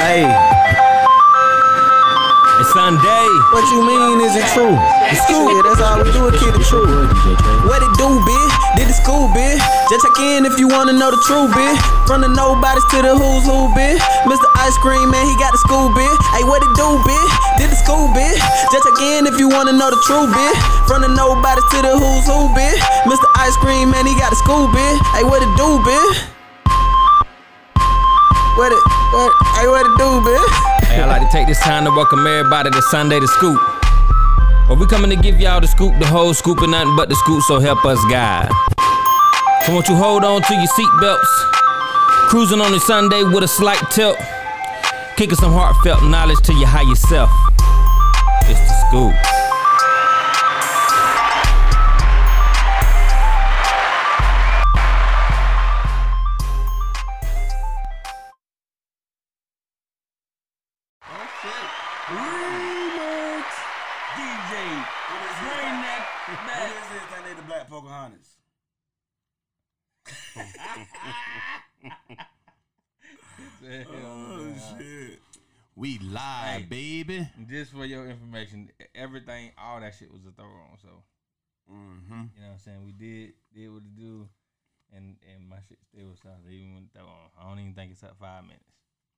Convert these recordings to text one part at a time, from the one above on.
Hey. It's Sunday. What you mean is it true? The school, yeah, that's all we do, kid, the truth. What it do, bitch? Did the school, bitch? Just check in if you wanna know the truth, bitch. From the nobodies to the who's who, bitch. Mr. Ice Cream, man, he got the school, bitch. Hey, what it do, bitch? Did the school, bitch? Just check in if you wanna know the truth, bitch. From the nobodies to the who's who, bitch. Mr. Ice Cream, man, he got the school, bitch. Hey, what it do, bitch? What it do, bitch? Hey, I'd like to take this time to welcome everybody to Sunday the Scoop. Well, we coming to give y'all the scoop, the whole scoop, and nothing but the scoop, so help us God. So won't you hold on to your seatbelts, cruising on a Sunday with a slight tilt, kicking some heartfelt knowledge to your higher self. It's the scoop. Pocahontas. Oh shit. We live, baby. Just for your information, everything, all that shit was a throw on. So, you know what I'm saying? We did what it do, and my shit still was solid even when throw on. I don't even think it's up 5 minutes.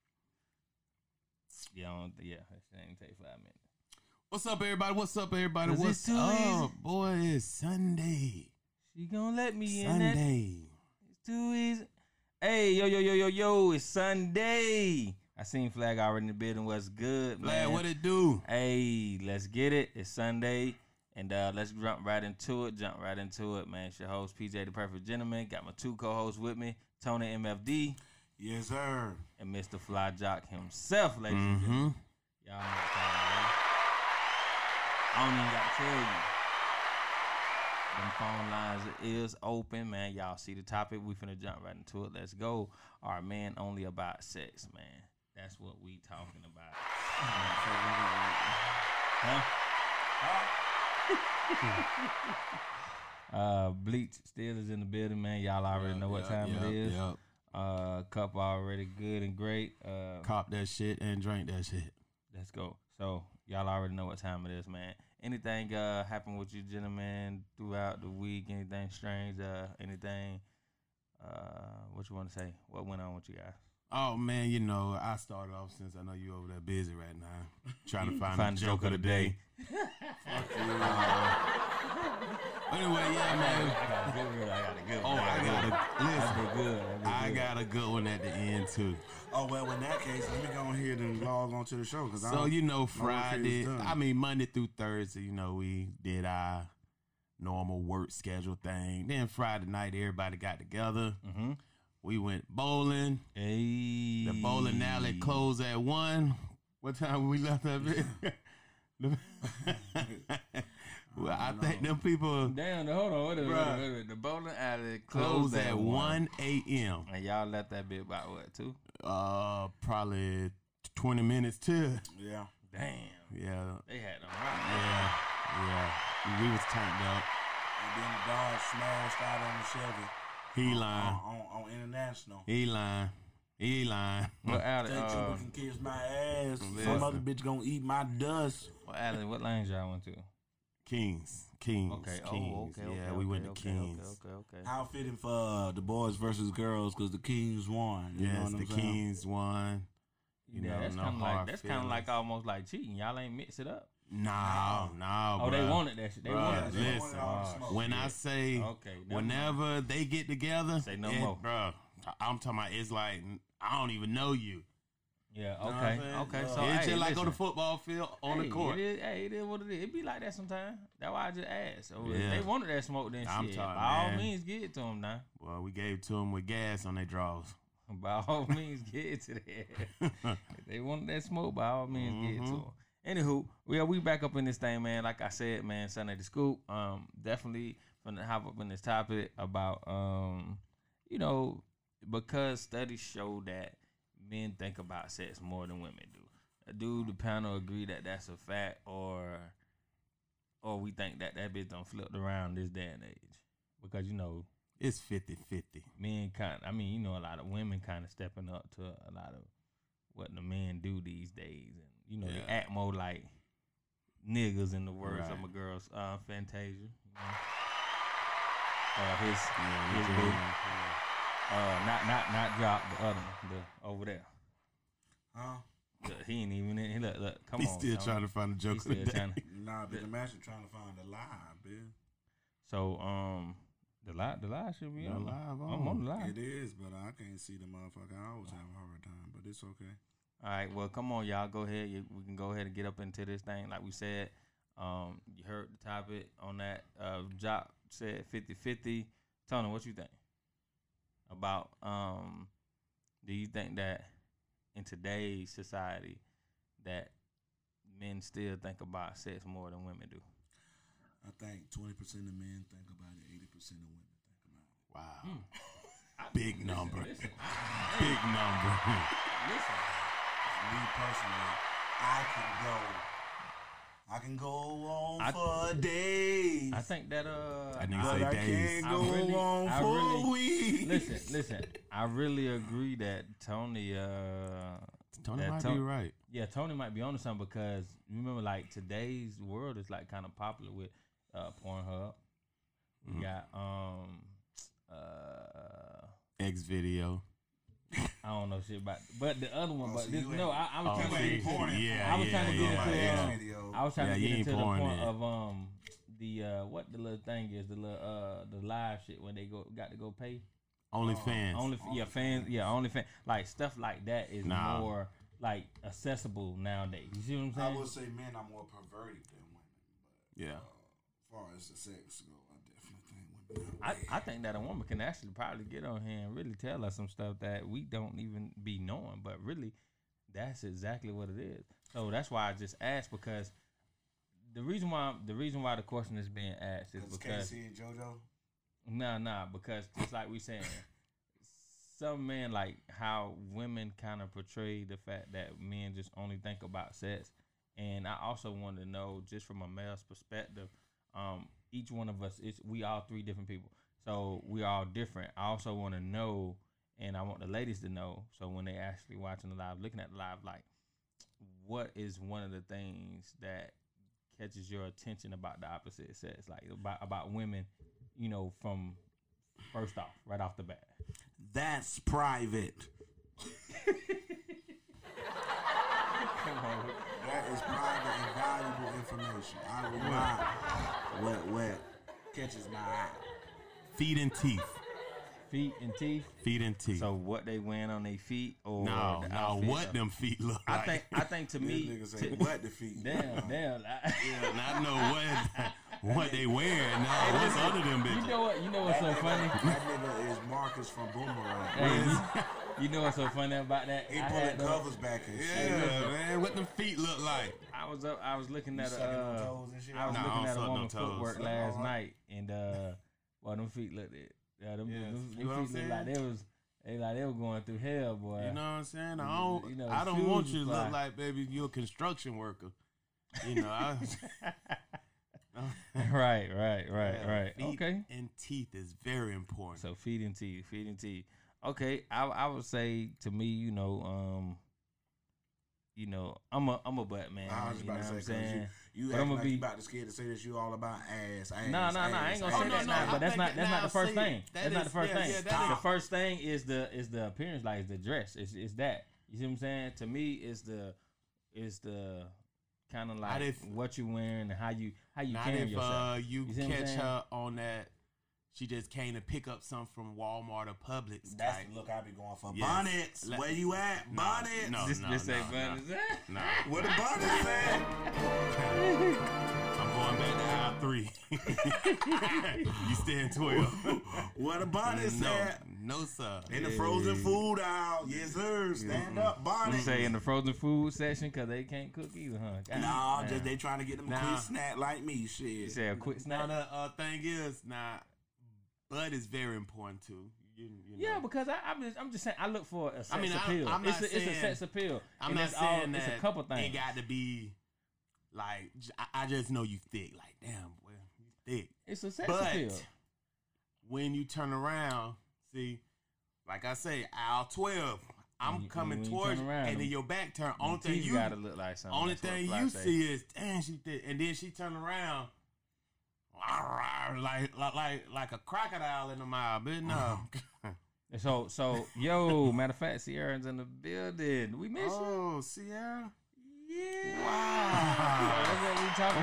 Yeah, that shit ain't take 5 minutes. What's up, everybody? What's up, everybody? What's up? Easy? Boy, it's Sunday. She gonna let me in Sunday. It's too easy. Hey, yo, it's Sunday. I seen Flag already in the building. What's good, man? Flag, what it do? Hey, let's get it. It's Sunday, and let's jump right into it, man. It's your host, PJ the Perfect Gentleman. Got my two co-hosts with me, Tony MFD. Yes, sir. And Mr. Fly Jock himself, ladies and gentlemen. Y'all know what time it is. I don't even got to tell you. Them phone lines is open, man. Y'all see the topic. We finna jump right into it. Let's go. Are men only about sex, man? That's what we talking about. Bleach still is in the building, man. Y'all already know what time it is. Cup already good and great. Cop that shit and drink that shit. Let's go. So y'all already know what time it is, man. Anything happened with you gentlemen throughout the week? Anything strange? Anything? What you want to say? What went on with you guys? Oh man, you know I started off since I know you over there busy right now, trying to find a joke of the day. Fuck you. Anyway, yeah, man. I got a good one. Oh, I Listen, got a good one at the end too. Oh well, in that case, let me go ahead and log on to the show because so you know Friday, Monday through Thursday, you know we did our normal work schedule thing. Then Friday night, everybody got together. Mm-hmm. We went bowling. Hey. The bowling alley closed at 1. What time we left that bit? Well, I think them people. Damn, hold on. Wait a minute. The bowling alley closed at 1 a.m. And y'all left that bit by what, 2? Probably 20 minutes to. Yeah. Damn. Yeah. They had them right. Yeah. We was turned up. And then the dog smashed out on the Chevy. He lying. On International. He lying. Well, Allen, That can kiss my ass. Some other bitch gonna eat my dust. Well, Allen, what lanes y'all went to? Kings. Okay. Kings. Okay. We went to Kings. Okay. How fitting for the boys versus girls because the Kings won. You know what I'm the saying? Kings won. That's kind of like almost like cheating. Y'all ain't mix it up. No. Oh, they wanted that shit. They wanted that shit. Listen, when I say whenever they get together, say no more, bro. I'm talking about it's like I don't even know you. Yeah. Okay. So it's just like on the football field on the court. It is what it is. It be like that sometimes. That's why I just asked. So if they wanted that smoke, then shit. By all means, get it to them now. Well, we gave it to them with gas on their draws. By all means, get it to them. If they wanted that smoke, by all means, get it to them. Anywho, we back up in this thing, man. Like I said, man, Sunday the Scoop. Definitely gonna hop up in this topic about, you know, because studies show that men think about sex more than women do. Do the panel agree that that's a fact, or we think that bitch done flipped around this day and age? Because, you know, it's 50-50. Men kind of, I mean, you know, a lot of women kind of stepping up to a lot of what the men do these days, and you know they act more like niggas in the words of my girl's Fantasia. You know? His boo. Not Drop, the other one, the over there. Huh? He ain't even in. Look, come He's on. still trying to find a joke of the day. Nah, but imagine trying to find a lie, man. So the lie should be on. Live on. I'm on the lie. It is, but I can't see the motherfucker. I always have a hard time, but it's okay. All right, well, come on, y'all. Go ahead. We can go ahead and get up into this thing. Like we said, you heard the topic on that. Jock said 50-50. Tony, what you think about? Do you think that in today's society that men still think about sex more than women do? I think 20% of men think about it, 80% of women think about it. Wow. Big number. Listen. Big number. Listen. Me personally, I can go on for days. I think that I didn't but say I days. can't go on for weeks. Listen. I really agree that Tony. Tony that might Tony- be right. Yeah, Tony might be onto something because remember, like today's world is like kind of popular with Pornhub. We got X video. I don't know shit about, but the other one. Oh, But so this, you no, ain't- I was trying to ain't get. porn. Yeah, I was trying to get My into. X video. I was trying to you get ain't into the pouring point it. of the what the little thing is, the little the live shit when they got to go pay. OnlyFans. OnlyFans. Like stuff like that is Nah. more like accessible nowadays. You see what I'm I saying? would say men are more perverted than women, but Yeah. as far as the sex go, I definitely think women are I think that a woman can actually probably get on here and really tell us some stuff that we don't even be knowing, but really that's exactly what it is. So that's why I just asked, because the reason why the question is being asked is because Casey and JoJo. Nah, because just like we saying, some men like how women kind of portray the fact that men just only think about sex. And I also want to know, just from a male's perspective, each one of us we all three different people, so we all different. I also want to know, and I want the ladies to know, so when they actually watching the live, looking at the live, like what is one of the things that catches your attention about the opposite sex, like about women, you know, from first off, right off the bat. That's private. That is private and valuable information. I will not what catches my eye. Feet and teeth. Feet and teeth. Feet and teeth. So what they wearing on their feet, or no, the outfit what of- them feet look like. I think to These me, niggas say what the feet. damn. Yeah, and I know what they wearing. Now, what's under them bitches? You know what's so funny? That nigga is Marcus from Boomerang. Hey, you know what's so funny about that? He I pulling had covers back and shit. Yeah, man, what them feet look like? I was looking at sucking on toes and shit? I was Nah, I looking don't at a suck no woman's toes. footwork last night, and well, them feet looked at. Yeah, them Yes. feet You know what I'm looked like they were going through hell, boy. You know what I'm saying? You know, I don't shoes want you to fly. look like, baby, you're a construction worker. You know, Right. Feet Okay. and teeth is very important. So feet and teeth. Okay, I would say to me, I'm a butt man. I was You know about what I'm to say, saying? cause you But acting I'ma like be- you about to scared to say this. You all about ass. No, I ain't gonna say that now. But that's not the first thing. That's not the first thing. The first thing is the appearance, like it's the dress. It's that. You see what I'm saying? To me, it's the kind of like what you wearing and how you Not carry if yourself. you see what I'm catch saying? her on that. She just came to pick up something from Walmart or Publix. That's type. the look I be going for. Yes. Bonnets. Let- Where you at? No, Bonnets. no. Just say bun. Nah. Where the bonnets at? I'm going back to aisle 3. You stay in 12. Where the bonnets at? No, sir. In the frozen food aisle. Yes, sir. Stand up, You bonnets. say in the frozen food section because they can't cook either, huh? God Nah, damn. just they trying to get them a Nah. quick snack like me. You Shit. say a quick Now snack. the thing is, butt is very important too. You know. Yeah, because I'm just saying I look for a sex I mean, appeal. I'm It's not a saying- sex appeal. I'm And not that's all- saying that it's a couple it things. got to be like I just know you thick. Like damn, boy, you thick. It's a sex But appeal. when you turn around, see, like I say, aisle 12, I'm coming when you towards turn you, around, and then your back turn. Only thing you gotta look like something. only That's what thing Fly you say. see is damn she did, and then she turned around like a crocodile in the mouth. But no. So yo, matter of fact, Sierra's in the building. We miss you. Oh, Sierra. Yeah. Wow. That's what we talking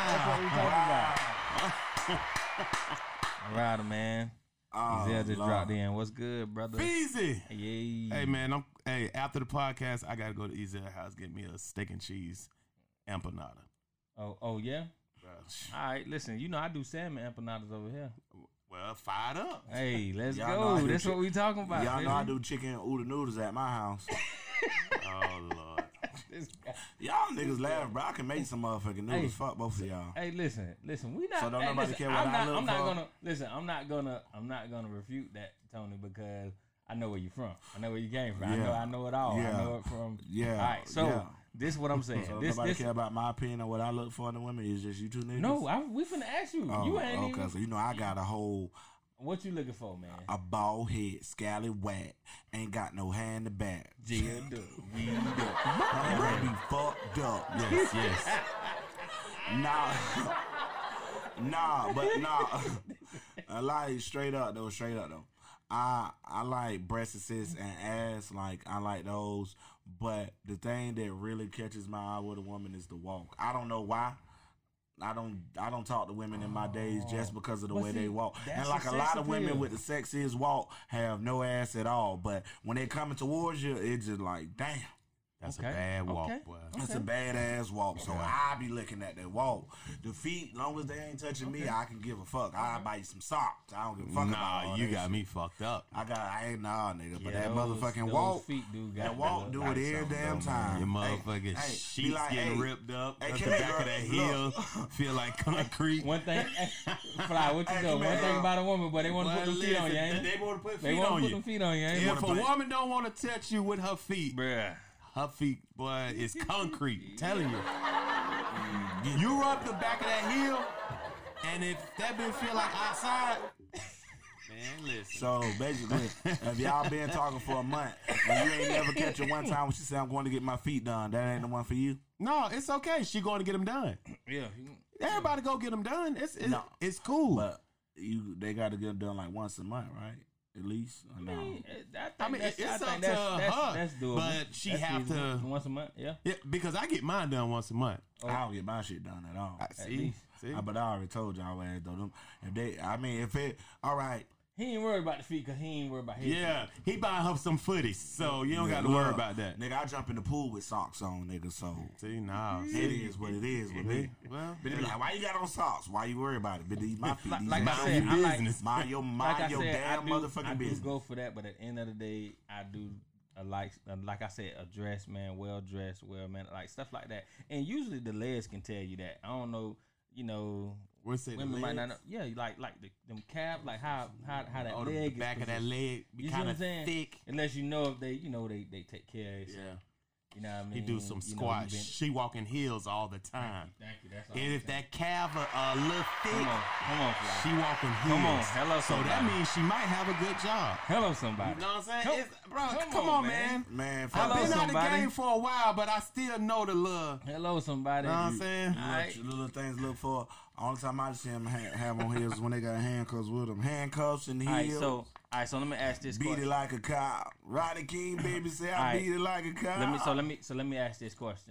about. All right, man. Giselle just dropped in. What's good, brother? Easy. Yeah. Hey man, after the podcast, I gotta go to Ezel house, get me a steak and cheese empanada. Oh yeah. All right, listen. You know I do salmon empanadas over here. Well, fired up. Hey, let's Y'all know I go. do That's what we talking about. Y'all know I baby. do chicken oodle noodles at my house. Oh Lord. This guy. Y'all niggas laugh, bro. I can make some motherfucking noodles. Hey. Fuck both of y'all. Hey, listen. We not. So don't hey, nobody listen, care what I look I'm not for? gonna listen. I'm not gonna refute that, Tony, because I know where you from. I know where you came from. Yeah. I know it all. Yeah. I know it from. Yeah. All right. So Yeah. this is what I'm saying. So this nobody care about my opinion or what I look for in the women. It's just you two niggas. No, we finna ask you. Oh, You ain't okay. even. So you know I got a whole What you looking for, man? a bald head, scallywag, ain't got no hand to back. Jailed up, weed up. And be fucked up. Yes. Nah. I like straight up though. I like breast assists and ass. Like I like those. But the thing that really catches my eye with a woman is the walk. I don't know why. I don't talk to women in my days just because of the But way see, they walk. that's And like the a lot sex of women appeal. with the sexiest walk have no ass at all. But when they coming towards you, it's just like, damn. That's Okay. a bad walk, Okay. boy. It's a badass walk, so I be looking at that walk. The feet, long as they ain't touching me, I can give a fuck. I buy you some socks. I don't give a fuck about all Nah, you that got shit. me fucked up. I ain't nigga. But Yeah, that those motherfucking walk, feet do got that walk to do look it like every something, damn though, time. Your Hey, motherfucking hey, be sheets like, getting hey, ripped up. hey, At come the here, back of girl. that heel Look. feel like concrete. One thing, Fly, what you Hey, know? come One here, thing girl. about a woman, but they want to Well, put them feet on you, listen, ain't they want to put They feet want on to put you. them feet on you, ain't If a play. woman don't want to touch you with her feet, Bruh. her feet, boy, is concrete. Telling you. You rub the back of that heel, and if that bitch feel like outside, man, listen. So basically, if y'all been talking for a month and you ain't never catch her one time when she said, I'm going to get my feet done, that ain't the one for you? No, it's okay. She going to get them done. Yeah. Everybody go get them done. No. It's cool. But they got to get them done like once a month, right? At least? Or no? I mean, it's up to that's her, That's doable. but she That's have reasonable. to- once a month. Yeah. Yeah, because I get mine done once a month. I don't get my shit done at all. See? But I already told y'all ass though. All right. He ain't worried about the feet because he ain't worried about his Yeah, he buying her some footies, so you don't got to Look, worry about that. Nigga, I jump in the pool with socks on, nigga, so See, nah. it is what it is with me. Well, But they be like, why you got on socks? Why you worry about it? But these my feet. These like I mind said, your I like- business. Mind your damn motherfucking I business. do go for that, but at the end of the day, I do like I said, a dress, man, well dressed, well man, like stuff like that. And usually the legs can tell you that. I don't know, what's it? women might not know. Yeah, like them calf, like how that The leg is back of that positioned. leg be You see what kind I'm of saying? thick. Unless you know if they take care of it. Yeah. You know what I mean? He do some You know, squats. you been- She walking heels all the time. Thank you. That's all. And I'm if saying. that calf a little thick, Come on, Fly. she walking heels. Come on, hello, So that somebody. means she might have a good job. Hello, somebody. You know what I'm saying? Come Come on, on, man. Man, I've fuck Hello, been that. out the somebody. game for a while, but I still know the little. Hello, somebody. Know what I'm saying? All right. Little things to look for. Only time I see them have on heels is when they got handcuffs with them. Handcuffs and All right, heels. so let me ask this Beat question. it like a cop. Rodney King, baby, say I Alright. beat it like a cop. Let me ask this question.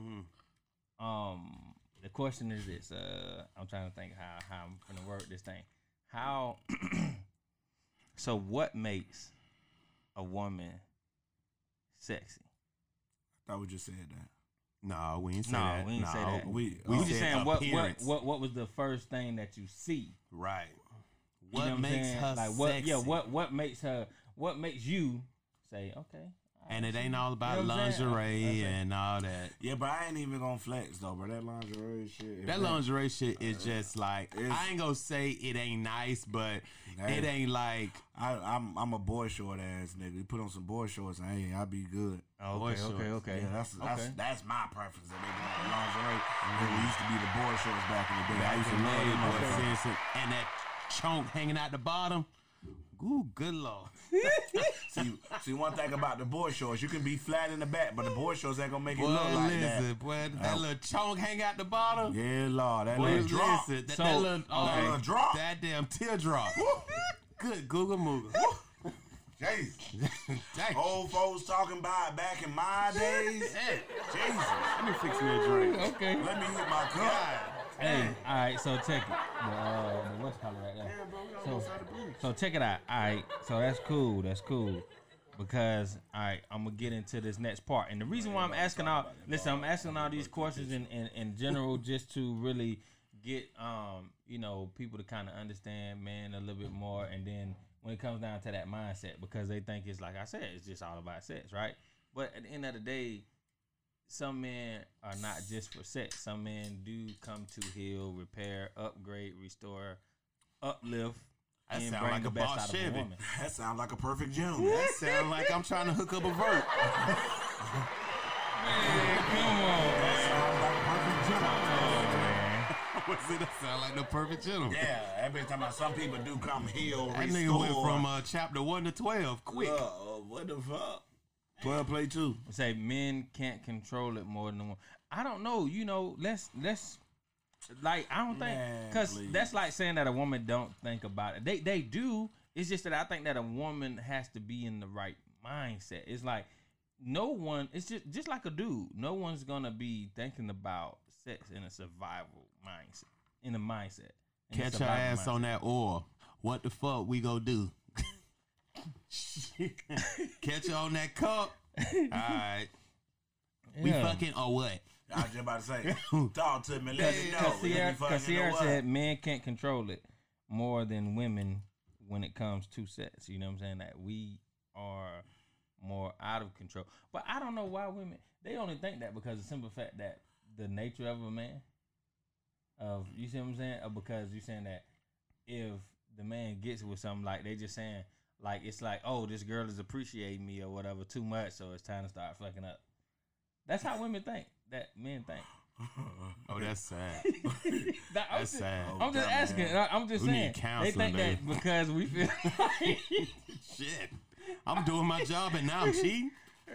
The question is this. I'm trying to think how I'm gonna word this thing. How? So what makes a woman sexy? I thought we just said that. No, we ain't say No, that. we ain't say that. We We just said saying appearance. what was the first thing that you see? Right. You know What I'm makes saying? her like what? sexy? Yeah, what makes her? What makes you say okay? And it ain't all about You know what I'm saying? lingerie and all that. Yeah, but I ain't even gonna flex though, bro. That lingerie shit. That lingerie shit is just like, It's- I ain't gonna say it ain't nice, but Hey. it ain't like, I'm a boy short ass nigga. You put on some boy shorts and hey, I be good. Okay, shorts. okay. Yeah, Okay. that's my preference. That they be like lingerie. It used to be the boy shorts back in the day. I used to couldn't love wear it, them boy, motherfuckers. and that chunk hanging out the bottom. Ooh, good Lord. See, one thing about the boy shorts, you can be flat in the back, but the boy shorts ain't gonna make it look like that. Boy, that little chunk hang out the bottom. Yeah, Lord, that Boy, little drop. listen, So- that little drop. That damn teardrop. Good Google Moogle. Jesus. Dang. Old folks talking about it back in my days. Jesus. Let me fix me a drink. Okay. Let me hit my cup. Hey, all right, so check it. The what's color right there. So check it out. All right, so that's cool. That's cool. Because all right, I'm gonna get into this next part, and the reason why I'm asking all these questions in general just to really get people to kind of understand men a little bit more, and then when it comes down to that mindset, because they think it's like I said, it's just all about sex, right? But at the end of the day, some men are not just for sex. Some men do come to heal, repair, upgrade, restore, uplift, That and sound bring like the a best boss out of a Chevy. woman. That sounds like a perfect gentleman. That sound like I'm trying to hook up a vert. Man, come on. That sounds like a perfect gentleman. What's it? That sound like the perfect gentleman. Yeah, every time some people do come heal, That restore. nigga went from chapter 1 to 12 quick. What the fuck? 12 play 2. Say men can't control it more than one. I don't know. Let's like I don't think because that's like saying that a woman don't think about it. They do. It's just that I think that a woman has to be in the right mindset. It's like no one. It's just like a dude. No one's gonna be thinking about sex in a survival mindset. In a mindset. Catch her ass on that oil. What the fuck we go do? Catch her on that cup. All right. We fucking or what? I was just about to say, talk to me, let me know. Because Sierra said men can't control it more than women when it comes to sex. You know what I'm saying? That we are more out of control. But I don't know why women, they only think that because of the simple fact that the nature of a man, you see what I'm saying? Or because you're saying that if the man gets with something, like they just saying, like it's like, oh, this girl is appreciating me or whatever too much, so it's time to start fucking up. That's how women think. That men think. Oh, that's sad. That's sad. I'm just asking. I'm just We saying. need They counseling, think that baby. because we feel like, Shit. I'm doing my job and now I'm cheating.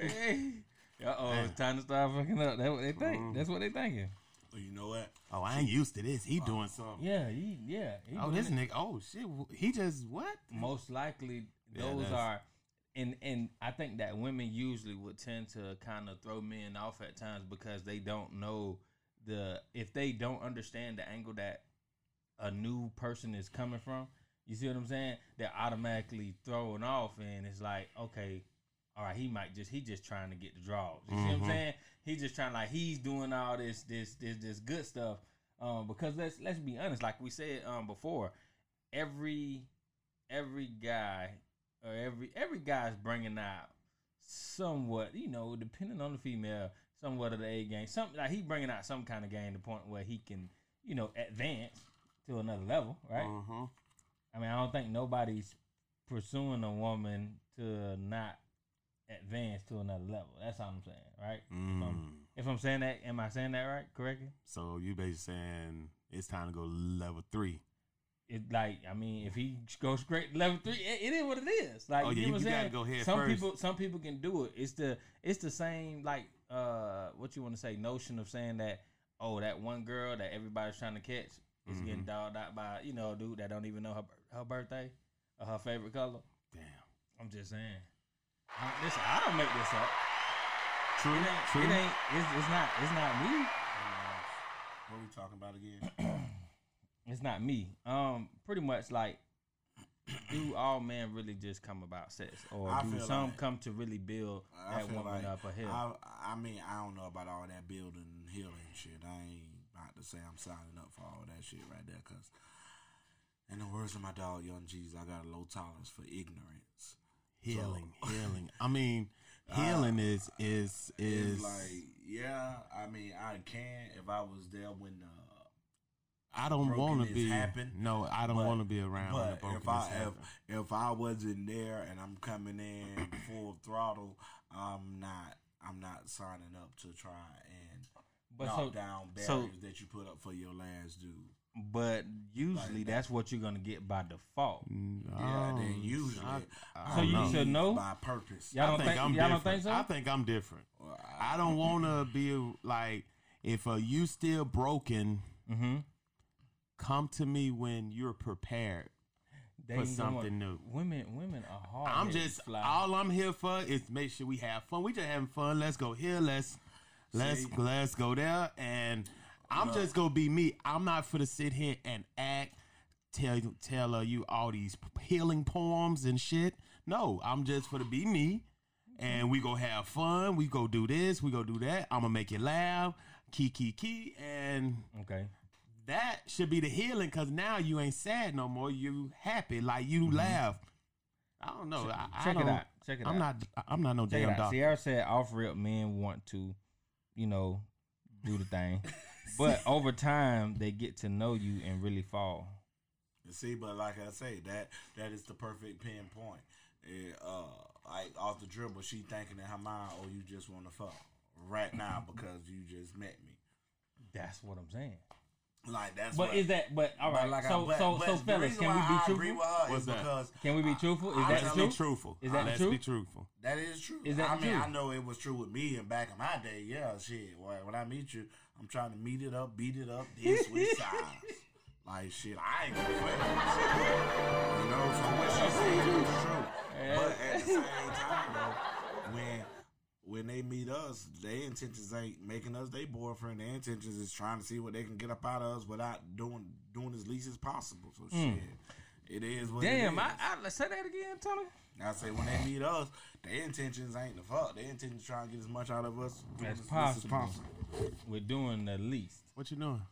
it's time to start fucking up. That's what they think. That's what they thinking. Well, you know what? Oh, I ain't used to this. He doing something. Yeah, he Oh, doing this it. nigga. Oh, shit. He just what? Most likely Yeah, those that's- are, and I think that women usually would tend to kind of throw men off at times because they don't know if they don't understand the angle that a new person is coming from. You see what I'm saying? They're automatically thrown off, and it's like, okay, all right, he just trying to get the draws. You see what I'm saying? He's just trying, like, he's doing all this good stuff. Because let's be honest, like we said before, every guy or every guy's bringing out somewhat, depending on the female, somewhat of the A game. Something like he bringing out some kind of game to the point where he can, advance to another level, right? I mean, I don't think nobody's pursuing a woman to not advance to another level. That's all I'm saying, right? If I'm saying that, am I saying that right? Correctly? So you basically saying it's time to go level 3. It like, I mean, if he goes straight to level 3, it is what it is. Like, Oh, yeah, you know what I'm you gotta saying? go head Some people can do it. It's the same, like, what you want to say, notion of saying that, oh, that one girl that everybody's trying to catch is getting dogged out by, a dude that don't even know her birthday or her favorite color. Damn. I'm just saying. Listen, I don't make this up. True. It ain't. It's not me. What are we talking about again? It's not me. Pretty much like, do all men really just come about sex, or I do feel some like- come to really build I that feel woman like up a hill? I mean, I don't know about all that building and healing shit. I ain't about to say I'm signing up for all that shit right there, because in the words of my dog Young G's, I got a low tolerance for ignorance. Healing. I mean, healing is It's like, yeah, I mean, I can if I was there when I don't want to brokenness be. happened, No, I don't want to be around when the but brokenness happen. if I wasn't there and I'm coming in full throttle, I'm not signing up to try and knock down barriers that you put up for your last dude. but usually that's what you're gonna get by default. Yeah, then usually. So you should know by purpose. Y'all don't think so? I think I'm different. I don't want to be like, if you still broken, come to me when you're prepared for something new. Women are hard. I'm just all I'm here for is make sure we have fun. We just having fun. Let's go here. Let's go there. And I'm just gonna be me. I'm not for to sit here and tell you all these healing poems and shit. No, I'm just for to be me. And we go have fun. We go do this. We go do that. I'm gonna make you laugh. Key. And that should be the healing, because now you ain't sad no more. You happy, like you laugh. I don't know. Check it out. I'm not no damn doctor. Sierra said off rip men want to, do the thing, but over time they get to know you and really fall. See, but like I say, that is the perfect pinpoint. Like off the dribble, she thinking in her mind, "Oh, you just want to fuck right now because you just met me." That's what I'm saying. Like that's. But is that? But all right. So fellas, can we be truthful? What's that? Because can we be truthful? Is that the truth? Truthful. Is that the Let's truth? be truthful. That is true. Is that true? I know it was true with me and back in my day. Yeah, shit. When I meet you, I'm trying to beat it up, this with size. Like shit, I ain't gonna play. So what she said is true. But at the same time, though, when they meet us, their intentions ain't making us their boyfriend. Their intentions is trying to see what they can get up out of us without doing as least as possible. So shit, it is what it is. Damn, I say that again, Tony. I say when they meet us, their intentions ain't the fuck. Their intentions trying to get as much out of us as possible. We're doing the least. What you doing?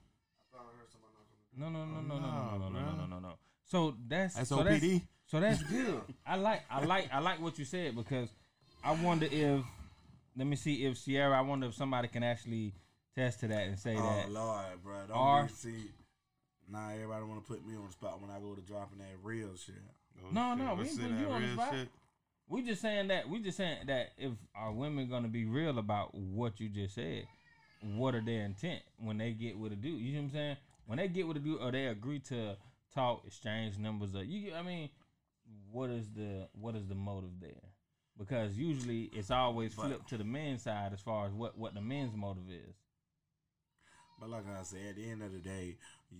No. So that's OPD. So that's good. I like what you said, because I wonder if, let me see if Sierra, I wonder if somebody can actually test to that and say that. Oh Lord, bro, don't see. Nah, everybody want to put me on the spot when I go to dropping that real shit. No, we ain't putting you on the spot. We just saying that if our women gonna be real about what you just said, what are their intent when they get with a dude? You know what I'm saying? When they get with a dude, or they agree to talk, exchange numbers, or what is the motive there? Because usually it's always flipped to the men's side as far as what the men's motive is. But like I said, at the end of the day,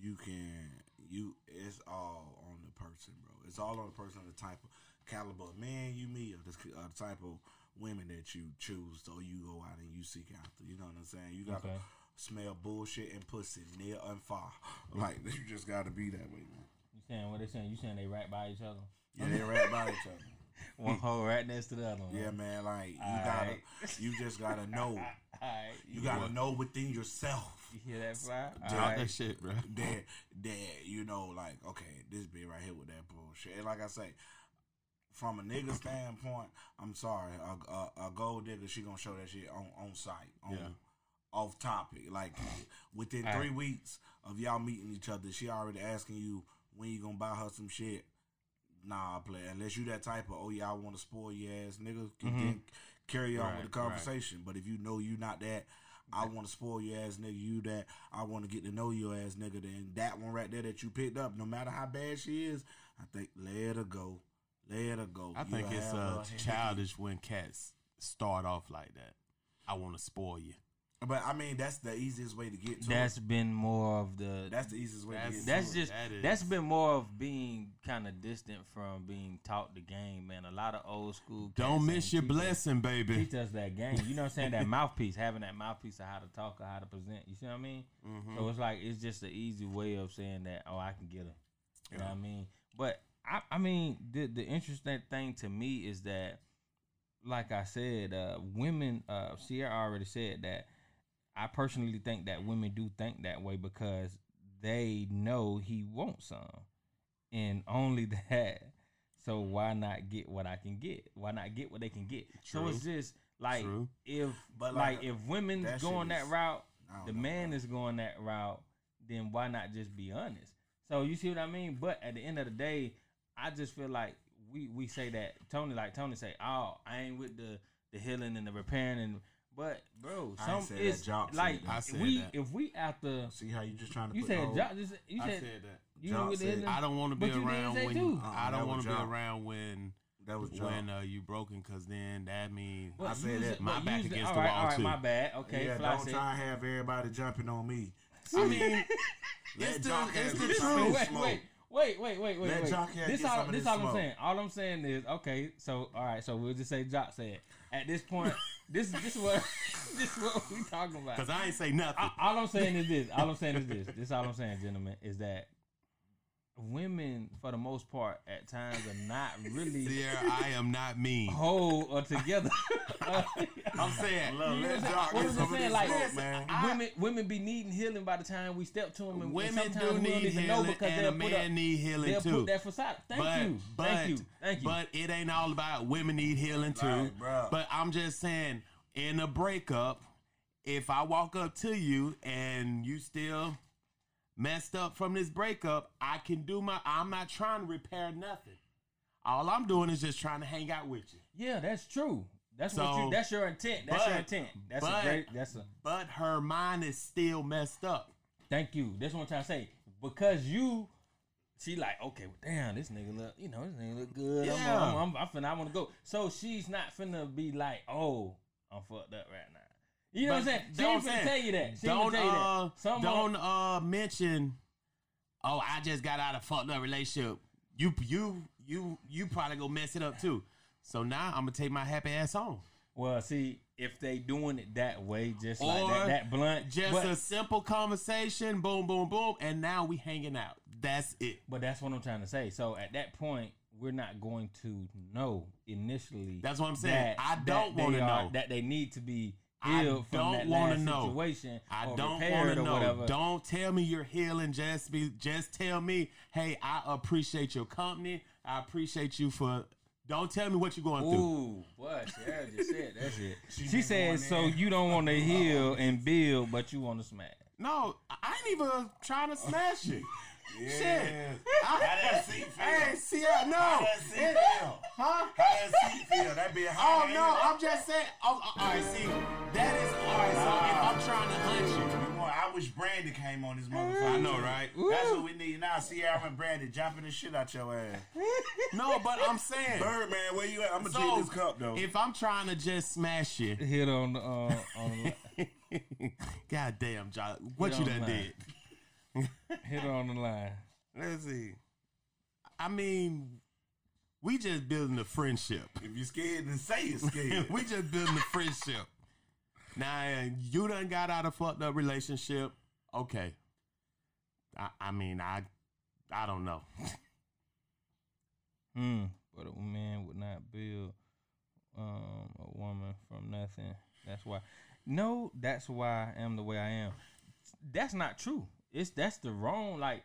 it's all on the person, bro. It's all on the person, the type of caliber of man you meet, or the type of women that you choose, so you go out and you seek after. You know what I'm saying? You gotta smell bullshit and pussy near and far. Like, you just gotta be that way, man. You saying what they saying? You saying they right by each other? Yeah, they right by each other. One hole right next to the other one. Yeah, man. Like you just gotta know. You gotta know within yourself. You hear that fly? Talk that shit, bro. That like, okay, this bitch right here with that bullshit. And like I say, from a nigga standpoint, I'm sorry, a gold digger, she gonna show that shit on site, off topic. Like within 3 weeks of y'all meeting each other, she already asking you when you gonna buy her some shit. Nah, play. Unless you that type of, I want to spoil your ass nigga, can carry on with the conversation. But if you know you not that, I want to spoil your ass nigga, you that, I want to get to know your ass nigga, then that one right there that you picked up, no matter how bad she is, I think let her go. Let her go. I think it's childish when cats start off like that. I want to spoil you. But I mean, that's the easiest way to get to That's it. been more of the. That's the easiest way to get That's to just. it. That's been more of being kind of distant from being taught the game, man. A lot of old school. Don't miss your blessing, baby. Teach us that game. You know what I'm saying? That mouthpiece, having that mouthpiece of how to talk or how to present. You see what I mean? Mm-hmm. So it's like it's just an easy way of saying that. Oh, I can get her. You know what I mean? But I mean, the interesting thing to me is that, like I said, women. Sierra already said that. I personally think that women do think that way because they know he wants some, and only that. So why not get what I can get? Why not get what they can get? True. So it's just like if women's going that route, the man is going that route, then why not just be honest? So you see what I mean? But at the end of the day, I just feel like we say that Tony say, oh, I ain't with the healing and the repairing and. But bro, no. I ain't Some said it's that, Jock said like that. I said that. if we after See how you just trying to you put said the Jock, you I said said that. you Jock with said- the I don't want to be But you didn't around say when too. I that don't want was to be Jock. around when That was Jock. you broken, because then that means I said that. my back use it- against all the right, wall all right, too. my bad. Okay, Yeah, Fly don't said. try and have everybody jumping on me. I mean, Let it's Jock the have truth. his smoke. Wait. Let Jock have This get all some of this this all I'm smoke. saying. All I'm saying is okay. So all right. So we'll just say Jock said. At this point, this is what we talking about. Because I ain't say nothing. All I'm saying is this. All I'm saying is this. This all I'm saying, gentlemen, is that women, for the most part, at times are not really Sierra, I am not mean. whole or together. I'm saying, Look, let Jock What get was some I of saying? this Like, smoke, man. women be needing healing by the time we step to them, and women sometimes do we don't need even know healing, because and they'll a put man up, need healing they'll too. put that facade. Thank you. But it ain't all about women need healing too. Right, bro. But I'm just saying, in a breakup, if I walk up to you and you still messed up from this breakup, I'm not trying to repair nothing. All I'm doing is just trying to hang out with you. Yeah, that's true. That's So, that's your intent. That's your intent. But her mind is still messed up. Thank you. That's what I'm trying to say. Because she like, okay, well, damn, this nigga look good. Yeah. I want to go. So she's not finna be like, oh, I'm fucked up right now. You know what I'm saying? She ain't finna tell you that. She ain't finna tell you that. Don't mention, oh, I just got out of a fucked up relationship. You probably go mess it up too. So now I'm gonna take my happy ass home. Well, see, if they doing it that way, just Or like that blunt, Just a simple conversation, boom, boom, boom, and now we hanging out. That's it. But that's what I'm trying to say. So at that point, we're not going to know initially. That's what I'm saying. I don't that want to they are- know. that they need to be I healed from don't that wanna last know. situation. I or don't repaired want to or know. whatever. Don't tell me you're healing. Just tell me, hey, I appreciate your company. I appreciate you for. Don't tell me what you're going through. Ooh, what Sarah just said. That's it. She said, so you don't want to heal and build, but you want to smash. No, I ain't even trying to smash it. Shit. How that seat feel? Hey, see, no. How that seat feel? Huh? How that seat feel? That be Oh hot. no, I'm just saying. Oh, all right, see, that is all right. So if I'm trying to hunt you, I wish Brandy came on this motherfucker. I know, right? That's what we need now. Sierra and Brandy jumping the shit out your ass. No, but I'm saying, Birdman, where you at? I'm gonna so take this cup though. if I'm trying to just smash you, Hit on the God damn, John, what Get you on done the line. did? hit on the line. Let's see. I mean, we just building a friendship. If you scared, then say you're scared. We just building a friendship. Now you done got out of a fucked up relationship. Okay. I mean, I don't know. But a man would not build a woman from nothing. That's why. No, that's why I am the way I am. That's not true. That's the wrong like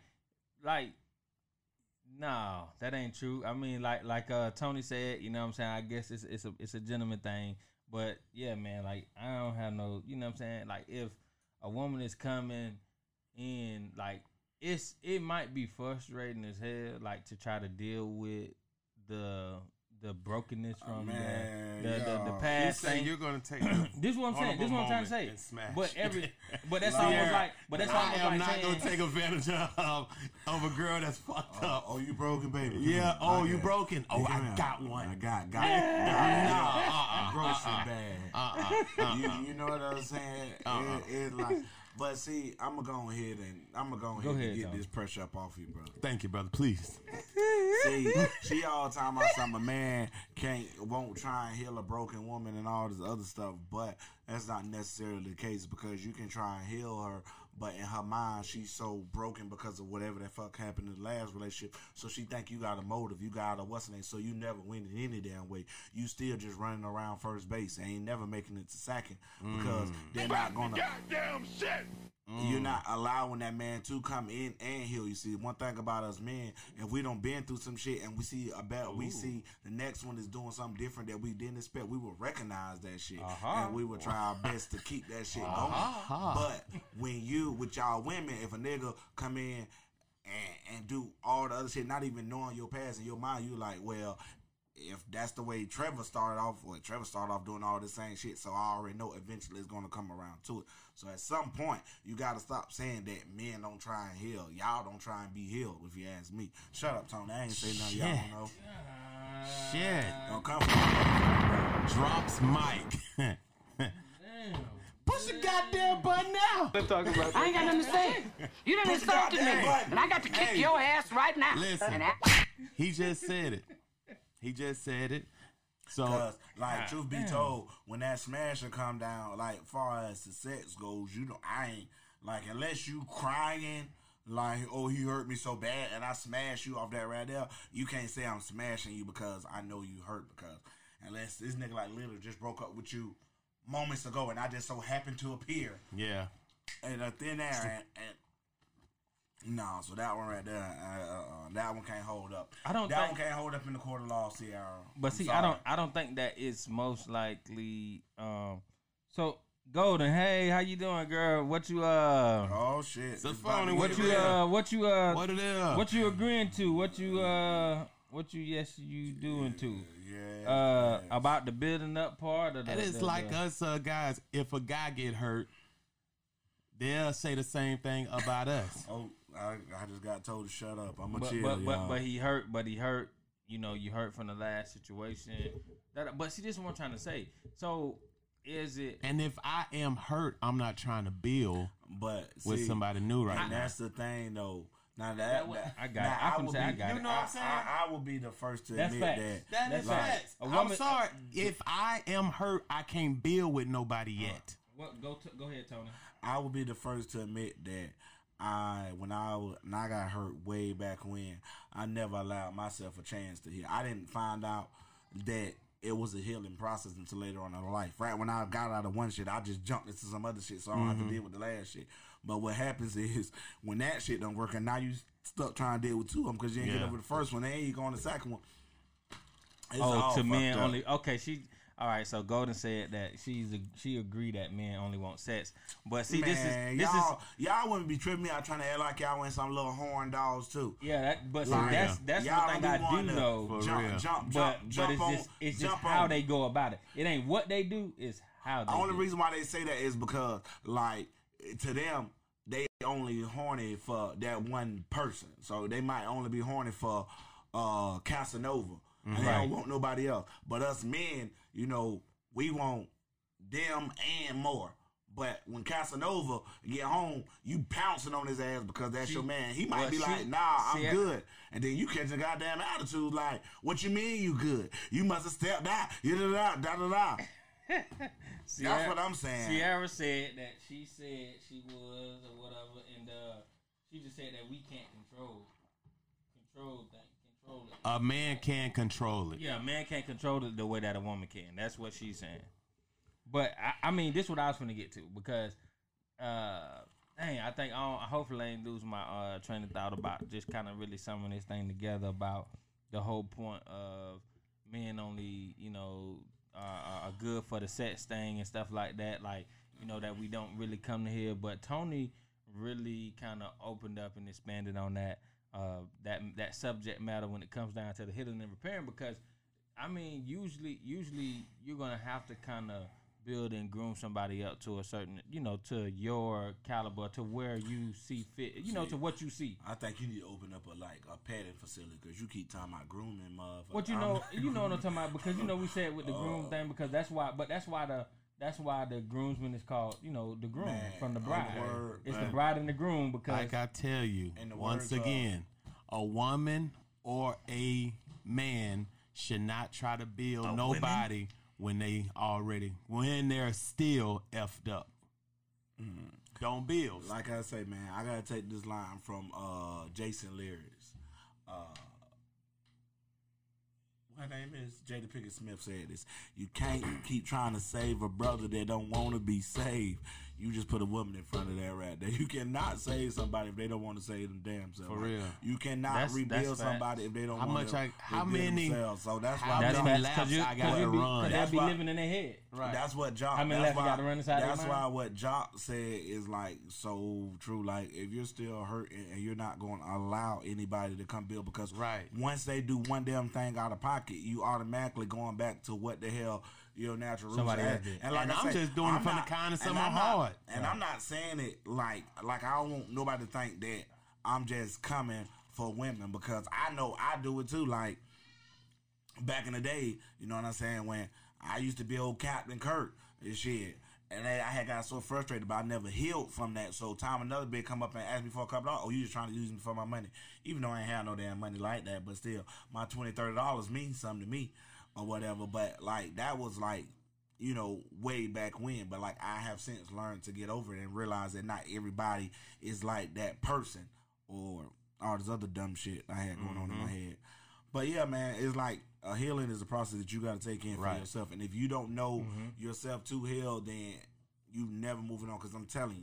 no, that ain't true. I mean like Tony said, you know what I'm saying? I guess it's a gentleman thing. But yeah, man, like I don't have no, you know what I'm saying? Like if a woman is coming in, like it might be frustrating as hell, like to try to deal with the brokenness from the past thing. You're gonna take This is what I'm saying. This is what I'm trying to say. and smash. But that's almost like. But that's I almost am like not saying. gonna take advantage of a girl that's fucked up. Oh, you broken, baby. Come Yeah. here. Oh, I you got it. broken. Oh, Come I here. got one. I got it. Grocery bag. You know what I'm saying? It's like, but see, I'm gonna go ahead and get Tom. this pressure up off you, bro. Thank you, brother. Please. See, she all the time about something. A man won't try and heal a broken woman and all this other stuff, but that's not necessarily the case because you can try and heal her, but in her mind, she's so broken because of whatever the fuck happened in the last relationship. So she think you got a motive, you got a what's name, so you never win in any damn way. You still just running around first base and ain't never making it to second because they're not gonna. Goddamn shit. You're not allowing that man to come in and heal. You see, one thing about us men, if we don't been through some shit and we see we see the next one is doing something different that we didn't expect, we will recognize that shit and we will try our best to keep that shit going. But when you with y'all women, if a nigga come in and do all the other shit, not even knowing your past in your mind, you like, well, if that's the way Trevor started off doing all this same shit, so I already know eventually it's gonna come around to it. So at some point, you gotta stop saying that men don't try and heal. Y'all don't try and be healed, if you ask me. Shut up, Tony. I ain't say nothing y'all don't know. Shit. Don't come from me. Drops mic. Push the goddamn button now. I ain't got nothing to say. You done insulted me, and I got to kick your ass right now. Listen, he just said it. He just said it. So, Cause, like, truth be told, when that smashing come down, like, far as the sex goes, I ain't, like, unless you crying, like, oh, he hurt me so bad, and I smash you off that right there, you can't say I'm smashing you because I know you hurt, because unless this nigga, like, literally just broke up with you moments ago, and I just so happened to appear. Yeah. In a thin air, and no, so that one right there, that one can't hold up. That one can't hold up in the court of law, Sierra. But see, I don't think that it's most likely. So Golden, hey, how you doing, girl? What you Oh shit. The phone. What you agreeing to? What you yes you doing to? Yeah. About the building up part of the. And it's like us guys. If a guy get hurt, they'll say the same thing about us. Oh, I just got told to shut up. I'm gonna chill, but he hurt. You know, you hurt from the last situation. But see, this is what I'm trying to say. So is it? And if I am hurt, I'm not trying to build. But with somebody new right now. That's the thing, though. Now I got it. I can say I got it. You know what I'm saying? I will be the first to admit that. That's facts. I'm sorry. If I am hurt, I can't build with nobody yet. Go ahead, Tony. I will be the first to admit that when I got hurt way back when, I never allowed myself a chance to heal. I didn't find out that it was a healing process until later on in life. Right when I got out of one shit, I just jumped into some other shit, so I don't have to deal with the last shit. But what happens is when that shit don't work, and now you stuck trying to deal with two of them because you ain't get over the first one, then you go on the second one. It's to men only. Okay, all right, so Golden said that she agreed that men only want sex, but see, man, y'all wouldn't be tripping me out trying to act like y'all want some little horn dogs too. Yeah, that's one thing I do know. It's just how they go about it. It ain't what they do; it's how they. The only reason why they say that is because, like, to them, they only horny for that one person, so they might only be horny for Casanova. And they don't want nobody else. But us men, you know, we want them and more. But when Casanova get home, you pouncing on his ass because that's your man. He might be like, nah, I'm good. And then you catch a goddamn attitude like, what you mean you good? You must have stepped out. Da-da-da. That's what I'm saying. Sierra said that she said she was or whatever, and she just said that we can't control things. A man can't control it. Yeah, a man can't control it the way that a woman can. That's what she's saying. But I mean, this is what I was going to get to because, I think hopefully I ain't lose my train of thought about just kind of really summing this thing together about the whole point of men only, you know, are good for the sex thing and stuff like that. Like, you know, that we don't really come to here. But Tony really kind of opened up and expanded on that. That subject matter when it comes down to the healing and repairing, because I mean usually you're gonna have to kind of build and groom somebody up to a certain, you know, to your caliber, to where you see fit, you know, to what you see. I think you need to open up a petting facility because you keep talking about grooming, motherfucker. What you know what I'm talking about, because you know we said with the groom thing, because that's why the groomsman is called, you know, the groom from the bride. It's the bride and the groom, because like I tell you, once again, a woman or a man should not try to build nobody when they're still effed up. Don't build. Like I say, man, I gotta take this line from Jason Lyrics. My name is Jada Pinkett Smith said this. You can't keep trying to save a brother that don't want to be saved. you just put a woman in front of that right there. You cannot save somebody if they don't want to save them damn self. For real. You cannot rebuild somebody if they don't want to rebuild themselves. So that's why how many laps I got to run. They'll be living in their head. Right. That's what Jock. How many laps you got to run inside That's why what Jock said is like so true. Like if you're still hurting and you're not going to allow anybody to come build, because once they do one damn thing out of pocket, you automatically going back to what the hell your natural roots are. And like I'm just doing it from the kindness of my heart. And I'm not saying it like I don't want nobody to think that I'm just coming for women, because I know I do it too. Like back in the day, you know what I'm saying, when I used to be old Captain Kirk and shit. And I had got so frustrated, but I never healed from that. So time another bitch come up and ask me for a couple dollars. Oh, you just trying to use me for my money. Even though I ain't have no damn money like that, but still, my $20, $30 means something to me or whatever. But like that was like, you know, way back when. But like I have since learned to get over it and realize that not everybody is like that person or all this other dumb shit I had going on in my head. But yeah, man, it's like a healing is a process that you got to take in for yourself. And if you don't know yourself to heal, then you never moving on. Because I'm telling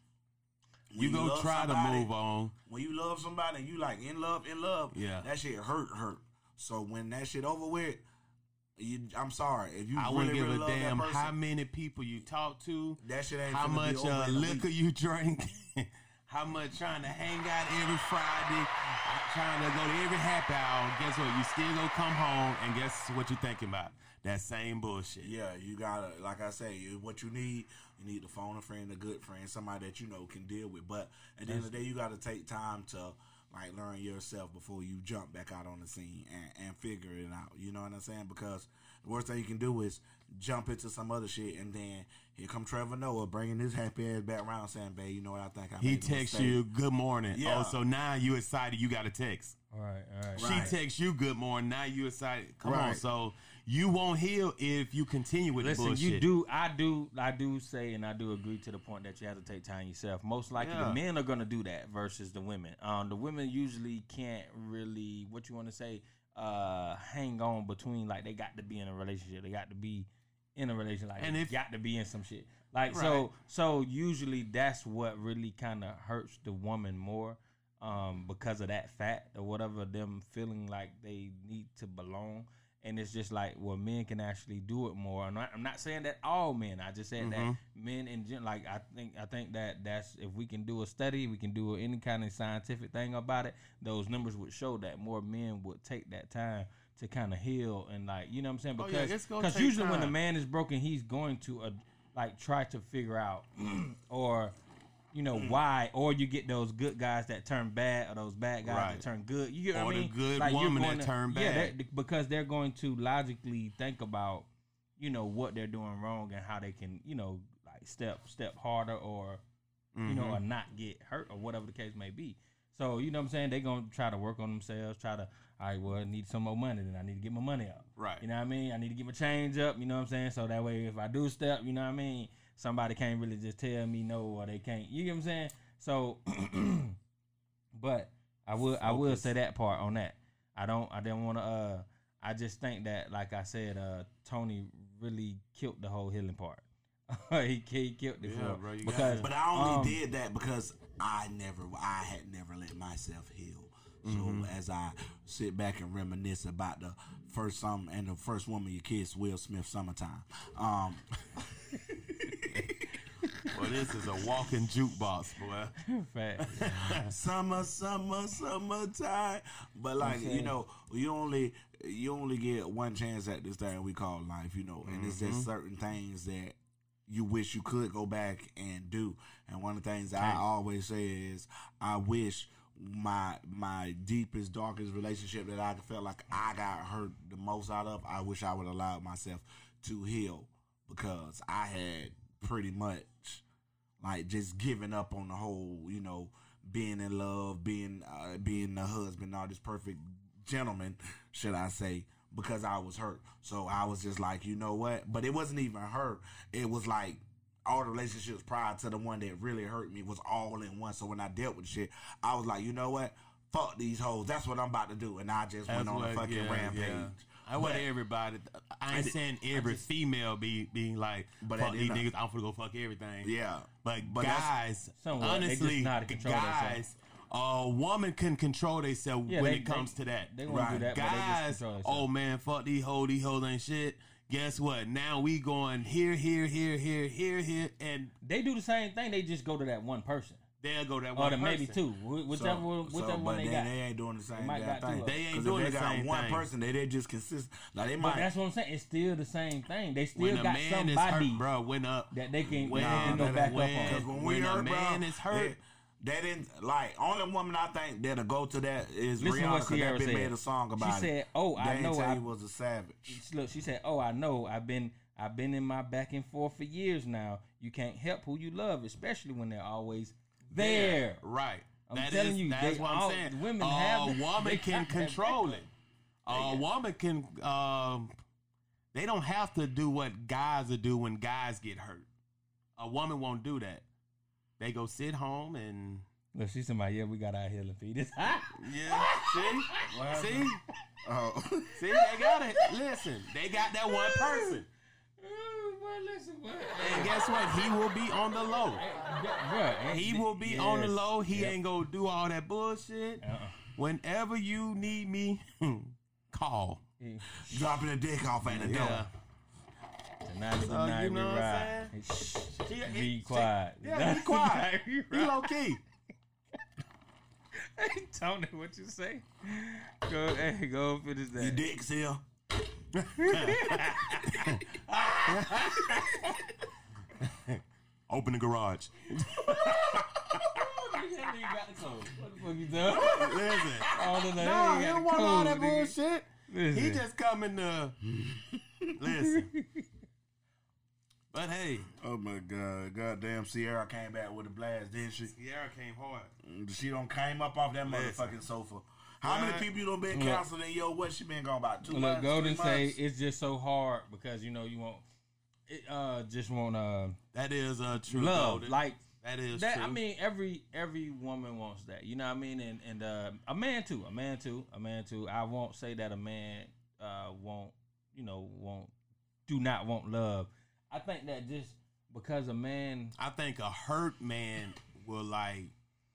you, you go try to move on. When you love somebody and you like in love, that shit hurt. So when that shit over with, I'm sorry. If you I really, wouldn't give really a love damn that person, how many people you talk to, that shit ain't how finna much be over in a liquor week. you drink, how much trying to hang out every Friday, trying to go to every happy hour. Guess what? You still gonna come home, and guess what you thinking about? That same bullshit. Yeah, you gotta, like I say, what you need to phone a friend, a good friend, somebody that you know can deal with. But at the end of the day, you gotta take time to like learn yourself before you jump back out on the scene and figure it out. You know what I'm saying? Because the worst thing you can do is jump into some other shit, and then here come Trevor Noah bringing his happy ass back around saying, babe, you know what, I think I He made a texts mistake. you, good morning. Yeah. Oh, so now you excited you got a text. All right. She texts you, good morning. Now you excited. Come on. Right. So you won't heal if you continue with the bullshit. I do say, and I do agree to the point that you have to take time yourself. Most likely the men are going to do that versus the women. The women usually can't really, what you want to say, hang on between, like they got to be in a relationship. They got to be in a relationship. Like And they if- got to be in some shit. Like so usually that's what really kind of hurts the woman more. Because of that fact or whatever, them feeling like they need to belong. And it's just like, well, men can actually do it more. I'm not saying that all men. I just said that men in general. Like I think that's, if we can do a study, we can do any kind of scientific thing about it. Those numbers would show that more men would take that time to kind of heal and, like, you know what I'm saying? Because usually when the man is broken, he's going to like try to figure out or, you know, why, or you get those good guys that turn bad, or those bad guys that turn good. You get what I mean? Or the good like woman that turn bad. Yeah, because they're going to logically think about, you know, what they're doing wrong and how they can, you know, like step harder or, you know, or not get hurt or whatever the case may be. So, you know what I'm saying? They're going to try to work on themselves, all right, well, I need some more money, then I need to get my money up. Right. You know what I mean? I need to get my change up, you know what I'm saying? So that way, if I do step, you know what I mean? Somebody can't really just tell me no, or they can't. You get what I'm saying? So, but I will say that part on that. I didn't want to. I just think that, like I said, Tony really killed the whole healing part. he killed it for bro, because. But I only did that because I had never let myself heal. So as I sit back and reminisce about the first song and the first woman you kissed, Will Smith, Summertime. Well, this is a walking jukebox, boy. Fact. Summertime. But like, you know, you only get one chance at this thing we call life, you know, and it's just certain things that you wish you could go back and do. And one of the things I always say is, I wish my deepest, darkest relationship that I felt like I got hurt the most out of, I wish I would allow myself to heal, because I had pretty much like just given up on the whole, you know, being in love, being the husband, all this perfect gentleman, should I say, because I was hurt. So I was just like, you know what? But it wasn't even her. It was like all the relationships prior to the one that really hurt me was all in one. So when I dealt with shit, I was like, you know what? Fuck these hoes. That's what I'm about to do. And I just went on a fucking rampage. I want everybody. I ain't saying every female being like, But fuck these not. niggas, I'm gonna go fuck everything. Yeah. But that's- guys, Somewhat. They just honestly, know how to control guys, a woman can control themselves Yeah, when they- it comes they- to that. they won't do that, but they just Guys, control themselves. oh man, fuck these hoes ain't shit. Guess what? Now we going here, and They do the same thing. They just go to that one person. they'll go that Or one the person. maybe two. Whichever one but they then got. they ain't doing the same might damn got two thing. of They ain't 'Cause doing if the they got same one thing. person, they just consist. Like they But might. that's what I'm saying. It's still the same thing. They still When a got man is somebody hurt, bro, when up. that they can, When- they can go that back ain't- up when- on. Because when we when a hurt, man bro, is hurt- they didn't like only woman I think that'll go to that is Listen to Rihanna what because Sierra that bitch said. made a song about it. She said, "Oh, they I ain't know. tell you was a savage. Look, she said, "Oh, I know. I've been in my back and forth for years now. You can't help who you love, especially when they're always there." Right. I'm telling you, that's they what I'm all- saying. women a have that- woman they can got that control back. it. A woman can. They don't have to do what guys will do when guys get hurt. A woman won't do that. They go sit home and Look, she's somebody. Yeah, we got our healing feet. yeah. See, Oh, see, they got it. Listen, they got that one person, and guess what? He will be on the low. He will be on the low. He ain't gonna do all that bullshit. Whenever you need me, call. dropping a dick off at the door. Yeah. Tonight is the So, night you we know what ride. I'm Shh, He- be quiet. Yeah, be quiet. Tonight we He ride. low key. Hey, Tony, what you say? Go finish Your that. dick's here. Open the garage. What the fuck you done? Listen. All the No, he don't want all that nigga. bullshit. He Listen. just coming to listen. But hey, Oh my god, goddamn Sierra came back with a blast, didn't she? Sierra came hard. She done came up off that Listen. motherfucking sofa. How many people you done been Look. counseling in your what she been gone about 2 Look, months? Golden 3 say months? it's just so hard because you know you want it. Just want That is true. love, Golden. like that is that. true. I mean, every woman wants that. You know what I mean? And a man too. I won't say that a man won't do not want love. I think that just because a man I think a hurt man will like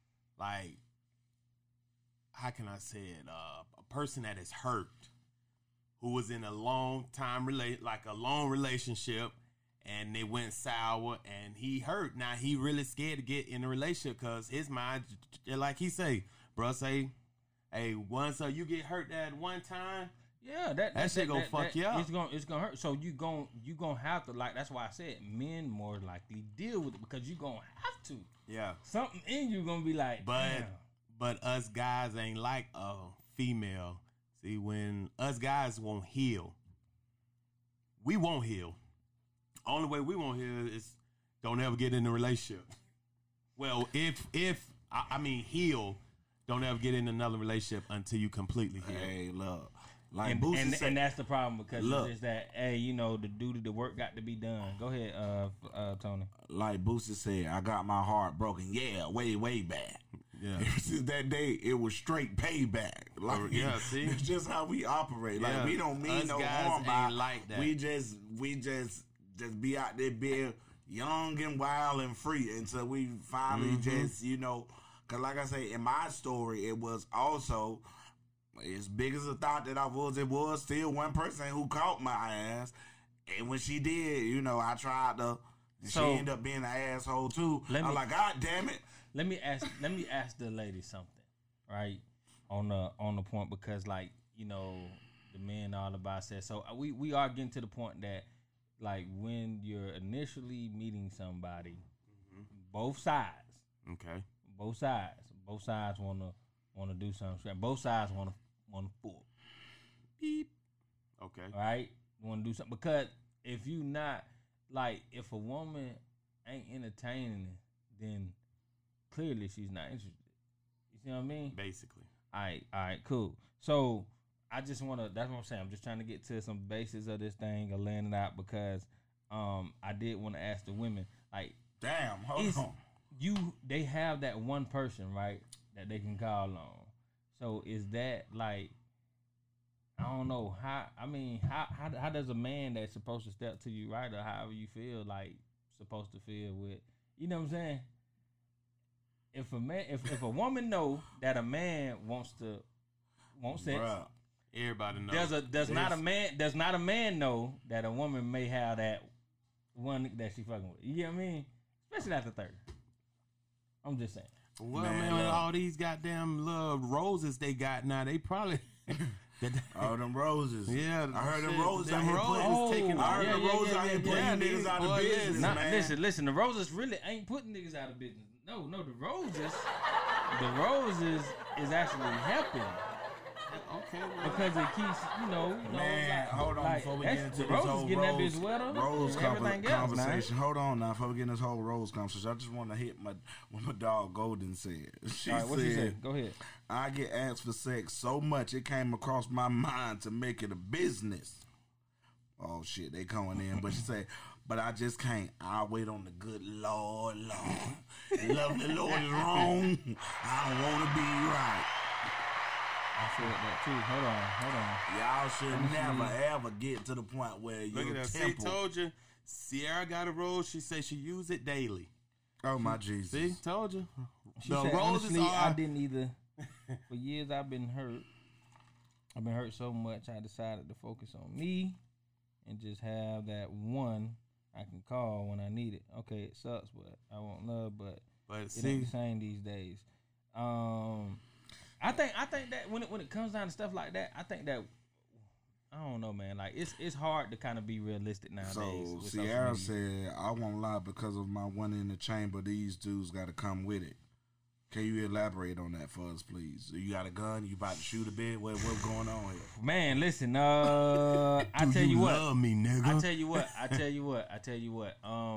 how can I say it? A person that is hurt, who was in a long relationship, and they went sour, and he hurt. Now he really scared to get in a relationship because his mind, like he say, bro, say, hey, once you get hurt that one time, yeah, that shit gonna fuck you up. It's gonna hurt. So you gonna have to, like, that's why I said men more likely deal with it because you gonna have to. yeah. Something in you gonna be like, damn. But us guys ain't like a female. See, when us guys won't heal, we won't heal. Only way we won't heal is don't ever get in a relationship. Well, if I mean heal, don't ever get in another relationship until you completely heal. Hey, look. Like And, Boosie and, said, and that's the problem because Look. it's just that, hey, you know, the work got to be done. Go ahead, Tony. like Boosie said, I got my heart broken. Yeah, way back. Yeah. Ever since that day, it was straight payback. Like, Yeah, see? it's just how we operate. Like Yeah. we don't mean Us no guys harm by ain't like that. We just be out there being young and wild and free until we finally just, you know, because like I say, in my story, it was also as big as a thought that I was. It was still one person who caught my ass, and when she did, you know, I tried to. And So- she ended up being an asshole too. Let I'm me- like, God damn it. Let me ask the lady something, right? On the point because, like, you know, the men all about said. So we are getting to the point that, like, when you're initially meeting somebody, both sides wanna do something. Both sides wanna fuck. Beep. Okay. Right? Want to do something because if you not, like, if a woman ain't entertaining it, then clearly she's not interested. You see what I mean? Basically. All right, cool. So I just want to. That's what I'm saying. I'm just trying to get to some basis of this thing or laying it out because I did want to ask the women, like, Damn, hold is on. they have that one person, right, that they can call on. So is that like, I don't know how. I mean, how does a man that's supposed to step to you right or however you feel like supposed to feel with, you know what I'm saying? If a man, if a woman know that a man wants sex, Bruh. Everybody knows. does not a man know that a woman may have that one that she fucking with? You get what I mean? Especially after 30. I'm just saying. Well, man, with all these goddamn little roses they got now, they probably. Oh, them roses. Yeah, I heard them shit, roses out them here roses putting. taking- I heard yeah, them yeah, roses yeah, out here yeah, putting yeah, niggas out boy, of business, Nah, man. listen. The roses really ain't putting niggas out of business. No, the roses is actually helping Okay, because it keeps, Man, like, hold on like, before we that's- get into the this roses whole getting that rose, bitch wetter rose and everything else, man. conversation. Hold on now, before we get in this whole rose conversation, I just want to hit what my dog Golden said. She All right, what said, you say? Go ahead. I get asked for sex so much it came across my mind to make it a business. Oh shit, they coming in, but she said, but I just can't. I wait on the good Lord. Lovely Lord is wrong. I don't want to be right. I feel that too. Hold on. Y'all should never ever get to the point where look your at that. See, temple. told you. Sierra got a rose. She said she use it daily. Oh my Jesus! See, told you. She The said, roses honestly, I are. didn't either. For years, I've been hurt. I've been hurt so much, I decided to focus on me and just have that one I can call when I need it. Okay, it sucks, but I want love, but But it see, ain't the same these days. I think that when it comes down to stuff like that, I think that I don't know, man. Like it's hard to kind of be realistic nowadays. So with social Sierra media. said, "I won't lie because of my one in the chamber. These dudes got to come with it." Can you elaborate on that for us, please? You got a gun? You about to shoot a bit? What's going on here? Man, listen. I tell you what. love me, nigga. I tell you what.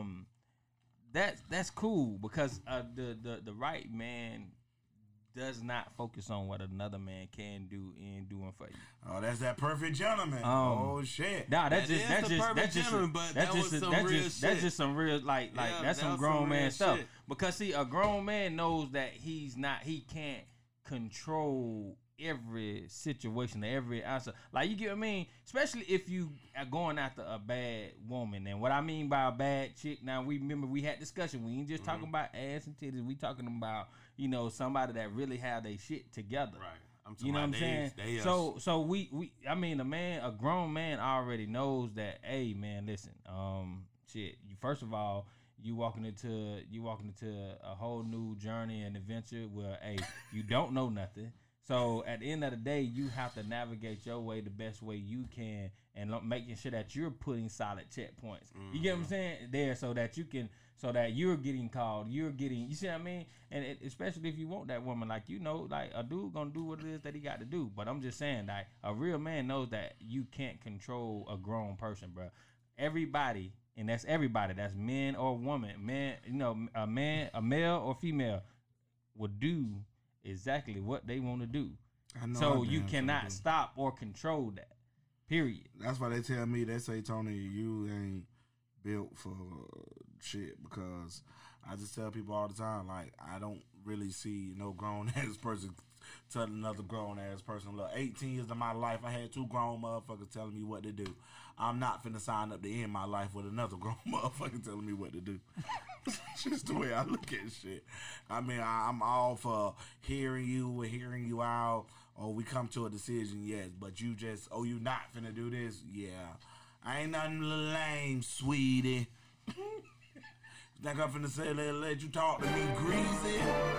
That's cool because the right man does not focus on what another man can do in doing for you. Oh, that's that perfect gentleman. Oh shit! Nah, That is the perfect gentleman, but that was some real shit. That's just some real like Yeah, that's that some was grown some man real stuff. shit. Because see, a grown man knows that he can't control every situation, every answer. Like, you get what I mean? Especially if you are going after a bad woman. And what I mean by a bad chick, now we remember we had discussion. We ain't just talking about ass and titties. We talking about, somebody that really have their shit together. Right. I'm talking You know what I'm about saying? they So we I mean, a grown man already knows that, hey man, listen, shit, first of all, you walking into a whole new journey and adventure where, hey, you don't know nothing. So at the end of the day, you have to navigate your way the best way you can, and making sure that you're putting solid checkpoints. You get what I'm saying? There, so that you're getting called, you see what I mean? And especially if you want that woman, like, like a dude gonna do what it is that he got to do. But I'm just saying, like, a real man knows that you can't control a grown person, bro. Everybody, and that's everybody, that's men or woman, a male or female will do exactly what they want to do. So you cannot stop or control that. Period. That's why they tell me, they say, Tony, you ain't built for shit, because I just tell people all the time, like, I don't really see no grown ass person tell another grown ass person, look, 18 years of my life, I had 2 grown motherfuckers telling me what to do. I'm not finna sign up to end my life with another grown motherfucker telling me what to do. Just the way I look at shit. I mean, I'm all for hearing you out, or we come to a decision, yes, but you just, you not finna do this? Yeah. I ain't nothing lame, sweetie. Think I'm finna say, let you talk to me greasy?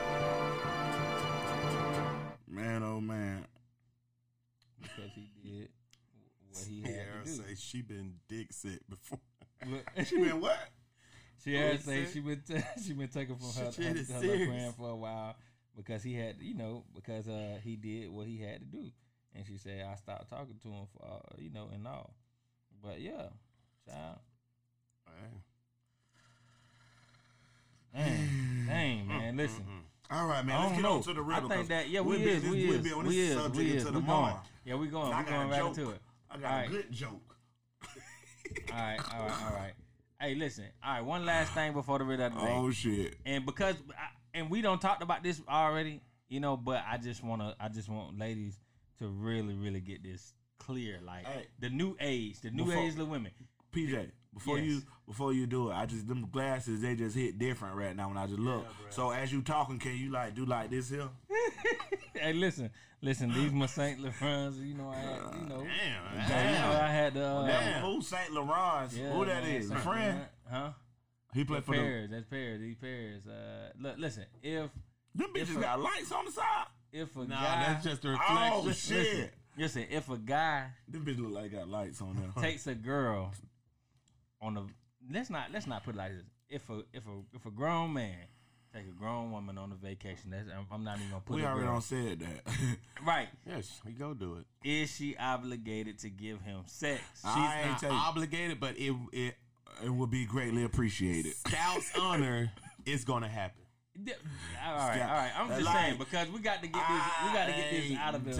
Man, oh man. Because he did what he had to do. say she been dick sick before. She been what? Sierra say she been taken from her Shit is her serious. friend for a while because he had, because he did what he had to do, and she said I stopped talking to him for and all. But yeah, child. Dang, man, listen. All right, man. I Let's don't get know. on to the riddle. I think that we we'll be on this subject until we tomorrow. going. Yeah, we going. I We got going a right joke. into it. I got a good joke. All right. Hey, listen. All right, one last thing before the riddle of the day. Oh shit. And because we don't talked about this already, but I just want ladies to really, really get this clear, like Hey. the new age of women. PJ, before you do it, I just them glasses they just hit different right now when I just look. So as you talking, can you like do like this here? Hey, listen, these my Saint Laurents. You know, I had the Who Saint Laurent? Who that is? A friend? Huh? He played for Paris. That's Paris. These Paris. Look, listen. If them bitches got lights on the side. If a Nah, guy, that's just a reflection. Oh shit! listen. If a guy Them bitches look like got lights on them. takes a girl on the let's not put it like this. If a grown man take a grown woman on a vacation, that's I'm not even gonna put. We a already girl. don't said that. Right. Yes, we go do it. Is she obligated to give him sex? She's I ain't not take- obligated, but it It would be greatly appreciated. Scout's honor is gonna happen. All right. I'm just saying because we got to get this out of the.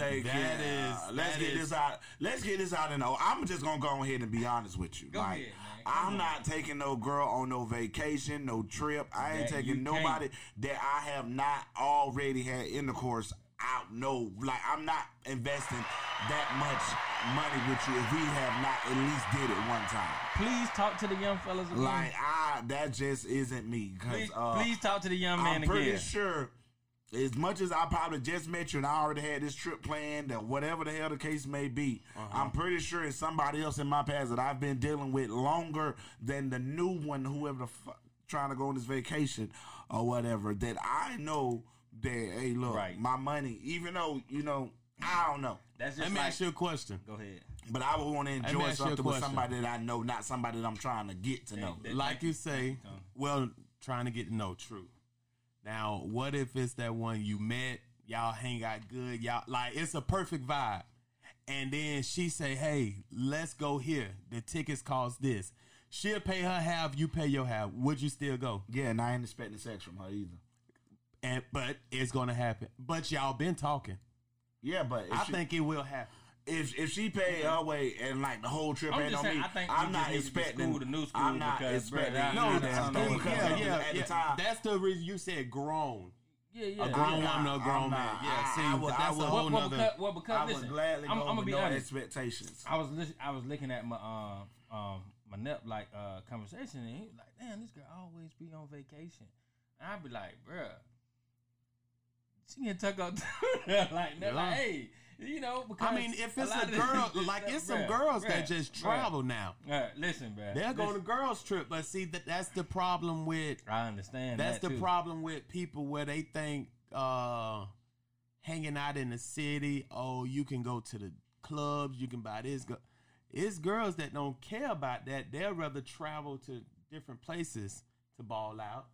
Let's get this out. And I'm just gonna go ahead and be honest with you. Go like, ahead, man. I'm not taking no girl on no vacation, no trip. I ain't That you taking nobody that I have not already had intercourse out. No, like I'm not investing that much money with you if we have not at least did it one time. Please talk to the young fellas again. Like that just isn't me. Please talk to the young man I'm pretty again. sure, as much as I probably just met you and I already had this trip planned, or whatever the hell the case may be, I'm pretty sure it's somebody else in my past that I've been dealing with longer than the new one, whoever the fuck trying to go on this vacation or whatever, that I know that, hey, look, Right. my money, even though, I don't know. That's Let just me like. ask you a question. Go ahead. But I would want to Let me enjoy ask you a something with question. somebody that I know, not somebody that I'm trying to get to know. Like you say, well, trying to get to know True. Now, what if it's that one you met, y'all hang out good, y'all like it's a perfect vibe, and then she say, "Hey, let's go here. The tickets cost this." She'll pay her half, you pay your half. Would you still go? Yeah, and I ain't expecting sex from her either. But it's gonna happen. But y'all been talking. Yeah, but I think it will happen. if she paid her way and like the whole trip I'm ain't just on saying, me, I think I'm we not just need to expecting school the new school I'm not because, expecting. bruh, No, Yeah, that's that's at the time. That's the reason you said grown. Yeah. A grown woman, a grown man. Yeah, see, but that's a whole nother. Because I would listen, gladly I'm go gonna with be no honest. expectations. I was looking at my my NEP conversation, and he was like, "Damn, this girl always be on vacation." And I'd be like, "Bruh, she can tuck up like that, like, hey, because I mean, if it's lot a of girl, this like stuff, it's some bruh, girls bruh, that just bruh. travel now. Listen, bruh, They're going to listen, girls trip, but see that's the problem with I understand. that's that the too. problem with people where they think hanging out in the city. Oh, you can go to the clubs, you can buy this. It's girls that don't care about that. They'd rather travel to different places to ball out.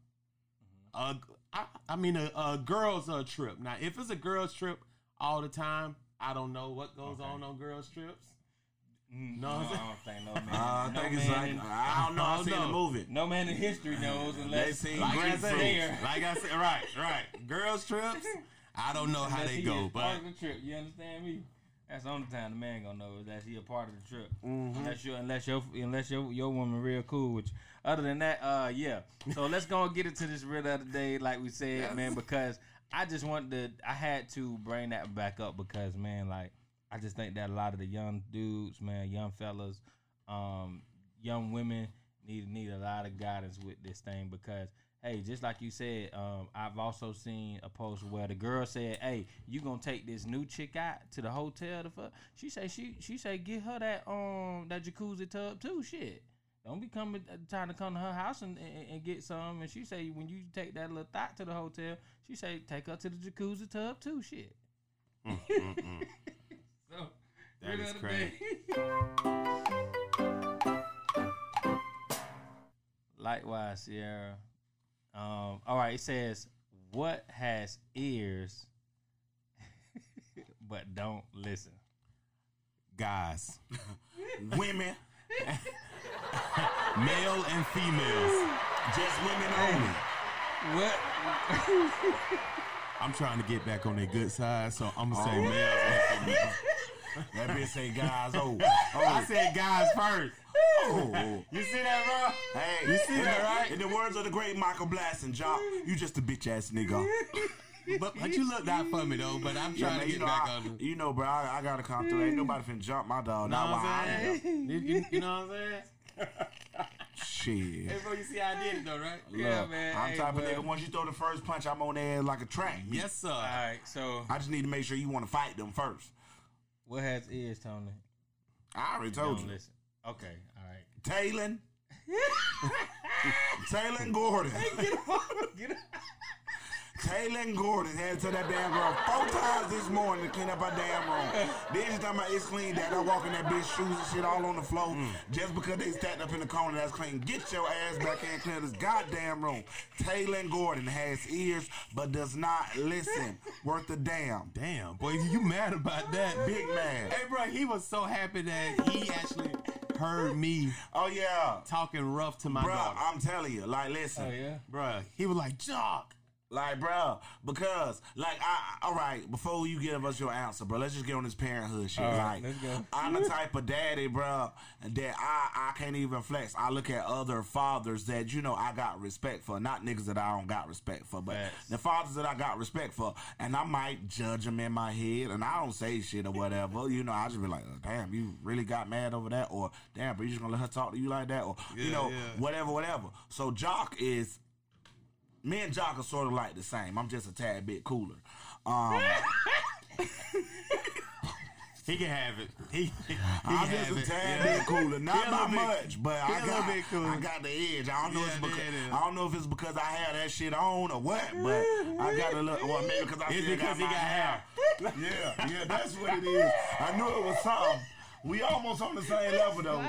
I mean, a girls trip. Now, if it's a girls trip all the time, I don't know what goes on girls trips. No, I don't think no man. I no think it's man like I don't know. I seen the movie. no man in history knows unless They seen Like I grapefruit. said, right. Girls trips, I don't know how unless they he go, is but part of the trip. You understand me? That's the only time the man gonna know is that he a part of the trip. Unless your woman real cool with you. Other than that, yeah. So let's go and get into this real other day, like we said, man, because I had to bring that back up because, man, like I just think that a lot of the young dudes, man, young fellas, young women need a lot of guidance with this thing because, hey, just like you said, I've also seen a post where the girl said, "Hey, you gonna take this new chick out to the hotel to fuck?" She say get her that jacuzzi tub too. Shit, don't be trying to come to her house and get some. And she say when you take that little thought to the hotel, she say take her to the jacuzzi tub too. Shit. So that is crazy. Likewise, Sierra. All right, it says, what has ears but don't listen? Guys, Women, male and females. just women only. What? I'm trying to get back on their good side, so I'm gonna say males and females. That bitch say guys. I said guys first. Oh. You see that, bro? Hey, You see that, right? In the words of the great Michael Blasting, Jock, you just a bitch ass nigga. but you looked out for me though. But I'm trying to get back on. You know, bro, I gotta come through. Ain't nobody finna jump my dog. Not while I'm here. You know what I'm saying? Shit. Hey, bro, you see how I did it though, right? Yeah, man. I'm type of nigga. Once you throw the first punch, I'm on there like a track. Yes, sir. All right, so I just need to make sure you want to fight them first. what has ears, Tony? I already told Don't you. listen. Okay, all right. Taylor. Taylor and Gordon. Get up. Taylor and Gordon had to tell that damn girl 4 times this morning to clean up her damn room. Then she's talking about it's clean, that I walk in that bitch shoes and shit all on the floor just because they stacked up in the corner that's clean. Get your ass back in and clean this goddamn room. Taylor and Gordon has ears but does not listen. Worth a damn. Damn, boy, you mad about that? Big man. Hey, bro, he was so happy that he actually heard me Oh yeah. talking rough to my Bruh, daughter. I'm telling you, like listen. Oh yeah. Bruh, he was like, Jock. Like, bro, because, like, all right, before you give us your answer, bro, let's just get on this parenthood shit. All right, like, let's go. I'm the type of daddy, bro, that I can't even flex. I look at other fathers that, you know, I got respect for. Not niggas that I don't got respect for, but Facts. the fathers that I got respect for. And I might judge them in my head, and I don't say shit or whatever. You know, I just be like, damn, you really got mad over that? Or, damn, bro, you just gonna let her talk to you like that? Or, you know, whatever. So, Jock is... Me and Jock are sort of like the same. I'm just a tad bit cooler. He can have it. He I'm can just have a it. tad bit cooler. Not by bit- much, but he a little bit cooler. I got the edge. I don't know Yeah, I don't know if it's because I had that shit on or what, but I got a little. Well, maybe because I It's still because got he my got hair. Yeah, that's what it is. I knew it was something. We almost on the same level though.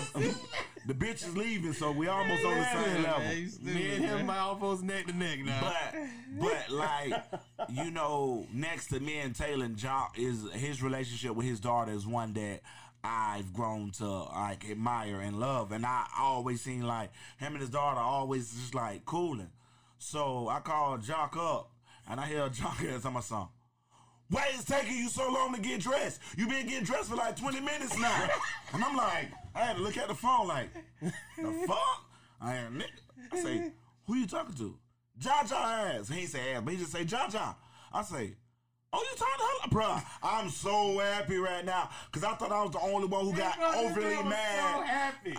The bitch is leaving, so we almost on the same level. Me and him are almost neck to neck now. But like, you know, next to me and Taylor and Jock is his relationship with his daughter is one that I've grown to like admire and love, and I always seen like him and his daughter always just like cooling. So I called Jock up, and I hear Jock answer my son. Why is it taking you so long to get dressed? You been getting dressed for like 20 minutes now. And I'm like, I had to look at the phone like, the fuck? I say, who you talking to? Jaja ass. He ain't say ass, but he just say Jaja. I say, oh, you talking to her? Bruh, I'm so happy right now because I thought I was the only one who got overly mad. So happy.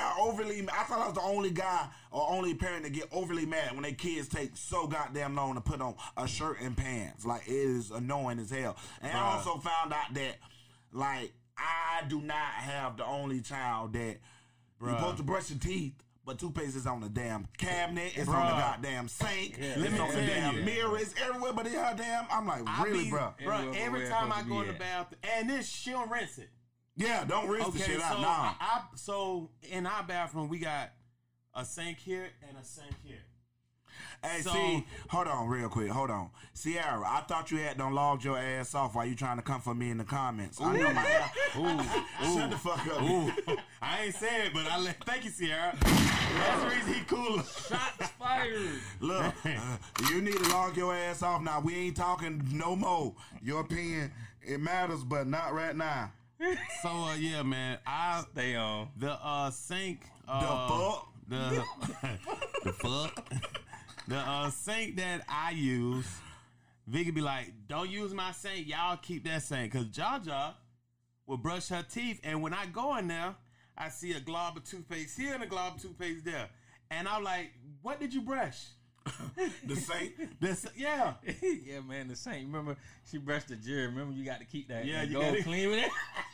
I thought I was the only guy or only parent to get overly mad when their kids take so goddamn long to put on a shirt and pants. Like, it is annoying as hell. And I also found out that, like, I do not have the only child that you're supposed to brush your teeth, but toothpaste is on the damn cabinet. It's on the goddamn sink. It's on the damn mirror. It's everywhere but in her damn. I'm like, really, bro? Bro, every time I go in the bathroom, and this, she don't rinse it. Yeah, don't rinse the shit out. So Nah. so in our bathroom, we got a sink here and a sink here. Hey, So- see, hold on real quick. Hold on. Sierra, I thought you had done logged your ass off while you trying to come for me in the comments. I know my Shut the fuck up. Ooh, I ain't say it, but thank you, Sierra. That's the reason he cooler. Shots fired. Look, you need to log your ass off now. We ain't talking no more. Your opinion, it matters, but not right now. So yeah, man, Stay on. the sink. fuck? The fuck. The sink that I use, Vicky be like, don't use my sink. Y'all keep that sink. Because Jaja will brush her teeth. And when I go in there, I see a glob of toothpaste here and a glob of toothpaste there. And I'm like, what did you brush? The sink? Yeah. Yeah, man, the same. Remember, she brushed the jury. Remember, you got to keep that. Yeah, that you gold gotta- clean with it.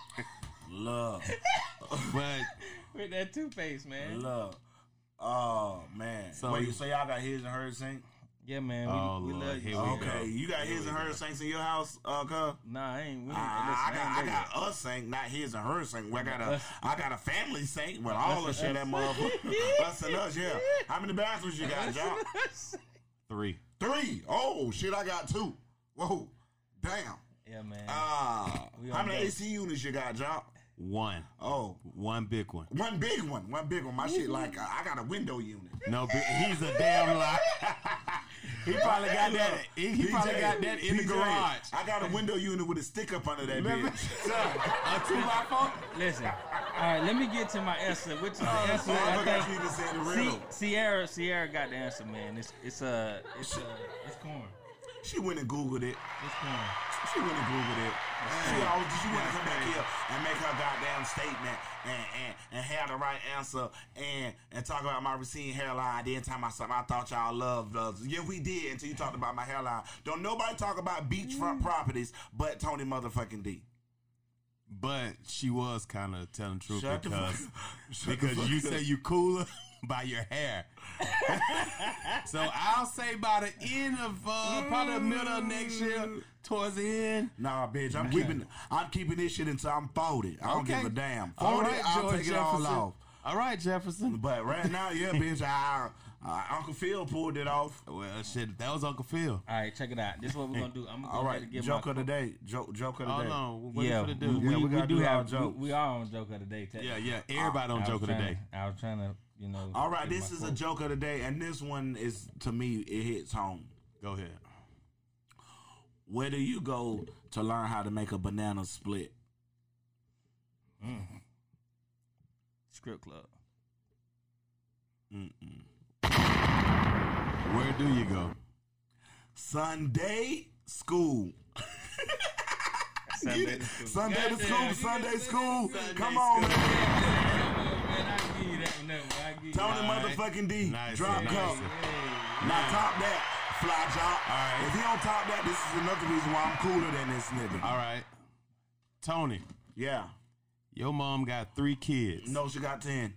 Love. But With that toothpaste, man. Love. Oh, man. So- Wait, so y'all got his and her sink? Yeah, man. We Lord, love you. here we go. Okay, you got his and her sinks in your house, cuz? Nah, I ain't. I got a sink, not his and her sink. I got a family sink with all the shit that motherfucker. Us and us, yeah. How many bathrooms you got, John? 3. 3. Oh shit, I got 2. Whoa, damn. Yeah, man. How on many that. AC units you got, John? 1. Oh, One big one. one big one. My shit like I got a window unit. No, he's a damn lie. He probably got that. He probably got that in the PJ, garage. I got a window unit with a stick up under that Remember? bitch. A 2x4. Listen. All right, let me get to my answer, which is the answer. I I forgot think. you even said the riddle. Sierra got the answer, man. It's corn. She went and Googled it. It's fine. She went and Googled it. She want to come back here and make her goddamn statement and have the right answer and talk about my receding hairline. Then talk about something I thought y'all loved. Yeah, we did until you talked about my hairline. Don't nobody talk about beachfront properties but Tony motherfucking D. But she was kind of telling the truth Shut the because fuck you up. say you cooler by your hair. So I'll say by the end of probably the middle of next year, towards the end. Nah, bitch, I'm keeping this shit until I'm 40. I don't give a damn. 40, All right, I'll George take it all Jefferson. off. All right, Jefferson. But right now, yeah, bitch, Uncle Phil pulled it off. Well, shit, that was Uncle Phil. All right, check it out. This is what we're gonna do. I'm gonna All go right, ahead and give joke my of the day. Joke of the Hold day. on. What Yeah, you finna do? we gotta do do our have jokes. we are on joke of the day. Yeah. Everybody on joke of the day. I was trying to, All right, give this my is a quote. joke of the day, and this one is, to me, it hits home. Go ahead. Where do you go to learn how to make a banana split? Script club. Where do you go? Sunday school. Sunday to school. Sunday to school. Goddamn, Sunday school. Sunday Come on, school. man. Man, I give you that one. I give you Tony that. motherfucking D. Nice, Drop nice. cup. Now top that. Fly job. All right. If he don't top that, this is another reason why I'm cooler than this nigga. All right. Tony, Yeah. your mom got 3 kids. No, she got 10.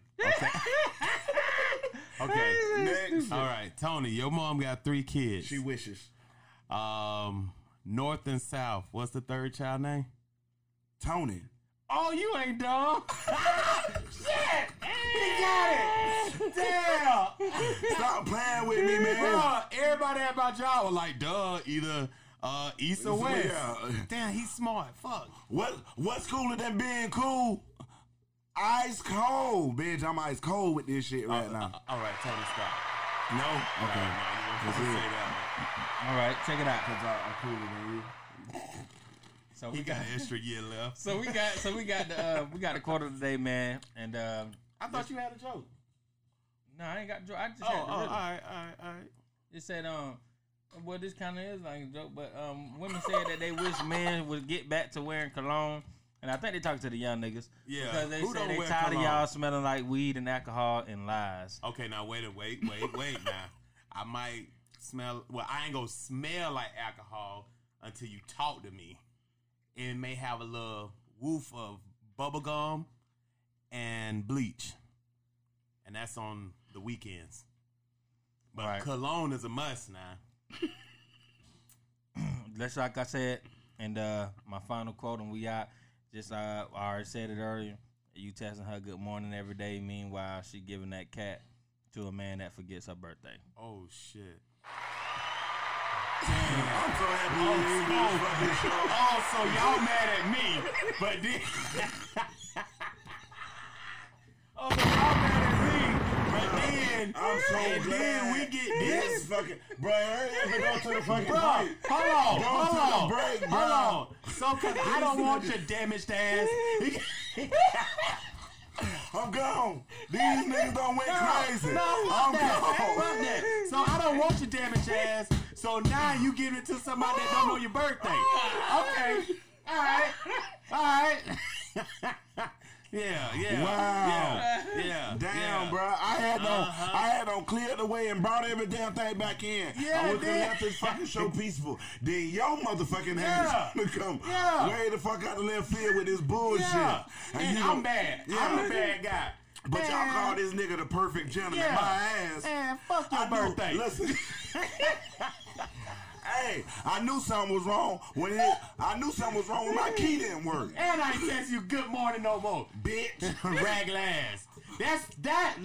Okay. Next. All right. Tony, your mom got 3 kids. She wishes. North and South. What's the third child name? Tony. Oh, you ain't dumb. Shit! He got it! Damn! Stop playing with me, man. Bro, everybody at my job was like, duh, either east or west. Yeah. Damn, he's smart. Fuck. What's cooler than being cool? Ice cold, bitch. I'm ice cold with this shit right now. All right, Tony, stop. No? Okay. No, That's you it. say that. All right, check it out. I'm cooler than you. So He we got got an extra year left. so we got the quote of the day, man. And I thought you had a joke. no, I ain't got. I just Oh, had the all rhythm. right. It said well, this kind of is like a joke, but women said that they wish men would get back to wearing cologne. And I think they talk to the young niggas. Yeah. Because they Who say don't they wear tired cologne? of y'all smelling like weed and alcohol and lies. Okay, now wait now. I might smell. Well, I ain't gonna smell like alcohol until you talk to me. It may have a little woof of bubble gum and bleach, and that's on the weekends. But Right. cologne is a must now. That's like I said, and my final quote, and we out. Just I already said it earlier. You texting her good morning every day. Meanwhile, she giving that cat to a man that forgets her birthday. Oh shit! I'm so happy you didn't do this fucking show. Oh, so y'all mad at me, but then. Oh, so y'all mad at me, but then. I'm so and glad. then we get this. fucking, bro. Hurry up and go to the fucking Bro, break. hold Go on, to hold the on, break, bro. hold on. So, cause I don't want your damaged ass. I'm gone. These niggas don't went crazy. No, I'm fuck that. gone. Fuck that. So I don't want your damaged ass. So now you give it to somebody that don't know your birthday. Okay. All right. All right. Yeah. Wow. Yeah. Damn, yeah. bro. I had no cleared the way and brought every damn thing back in. Yeah, I would have man. left this fucking show peaceful. Then your motherfucking Yeah. ass to come Yeah. way the fuck out of left field with this bullshit. Yeah. And you I'm know- bad. Yeah. I'm the bad guy. But y'all Man. call this nigga the perfect gentleman. Yeah. My ass. Man, fuck your I knew- birthday. Listen. Hey, I knew something was wrong I knew something was wrong when my key didn't work. And I ain't text you good morning no more. Bitch. Rag ass. That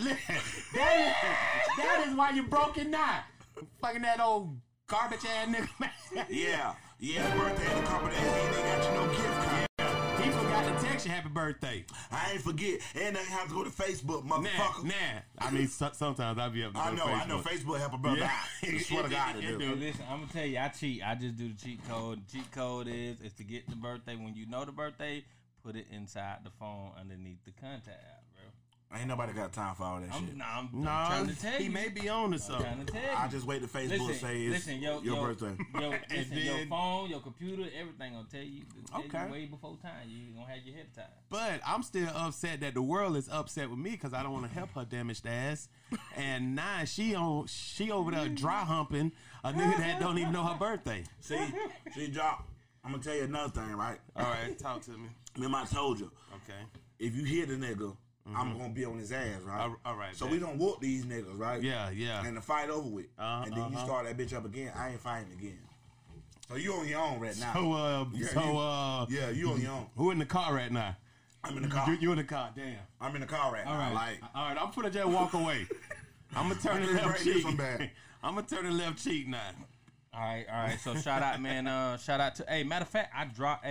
is why you broke it now. Fucking that old garbage ass nigga. Yeah. Birthday in a couple days. He ain't got you no gift card. He forgot to text you happy birthday. I ain't forget. And I have to go to Facebook, motherfucker. Nah. I mean, sometimes I be up to go I to know. Facebook. I know. Facebook help a brother Yeah. out. I swear to God it It do. Hey, listen, I'm gonna tell you, I cheat. I just do the cheat code. The cheat code is to get the birthday. When you know the birthday, put it inside the phone underneath the contact app, bro. Ain't nobody got time for all that shit. I'm trying to tell you. He may be on to something. Trying to tell you. I just wait to Facebook say it's your birthday. Your phone, your computer, everything gonna tell you way before time. You gonna have your head time. But I'm still upset that the world is upset with me because I don't want to help her damaged ass. And now she over there dry humping a nigga that don't even know her birthday. See, Jock, I'm gonna tell you another thing, right? All right, talk to me. Remember I told you. Okay. If you hit a nigga, I'm gonna be on his ass, right? All right. So we don't whoop these niggas, right? Yeah. And the fight over with, and then you start that bitch up again. I ain't fighting again. So you on your own right now. You on your own. Who in the car right now? I'm in the car. You in the car? Damn. I'm in the car right now. All right. I'm finna just walk away. I'm gonna turn the left cheek. I'm gonna turn the left cheek now. All right. So shout out, man. Shout out to. Hey, matter of fact, I dropped.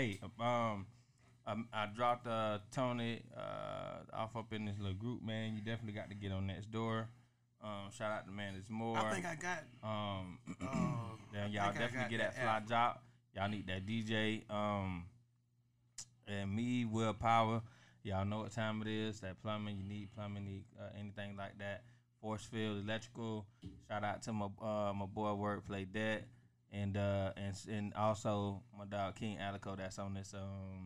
I dropped Tony off up in this little group, man. You definitely got to get on next door. Shout out to man, there's more. I think I got. Then y'all definitely get that fly job. Y'all need that DJ. And me, Willpower. Y'all know what time it is. That plumbing, you need plumbing, anything like that. Force Field Electrical. Shout out to my boy Wordplay Dead, and also my dog King Alico. That's on this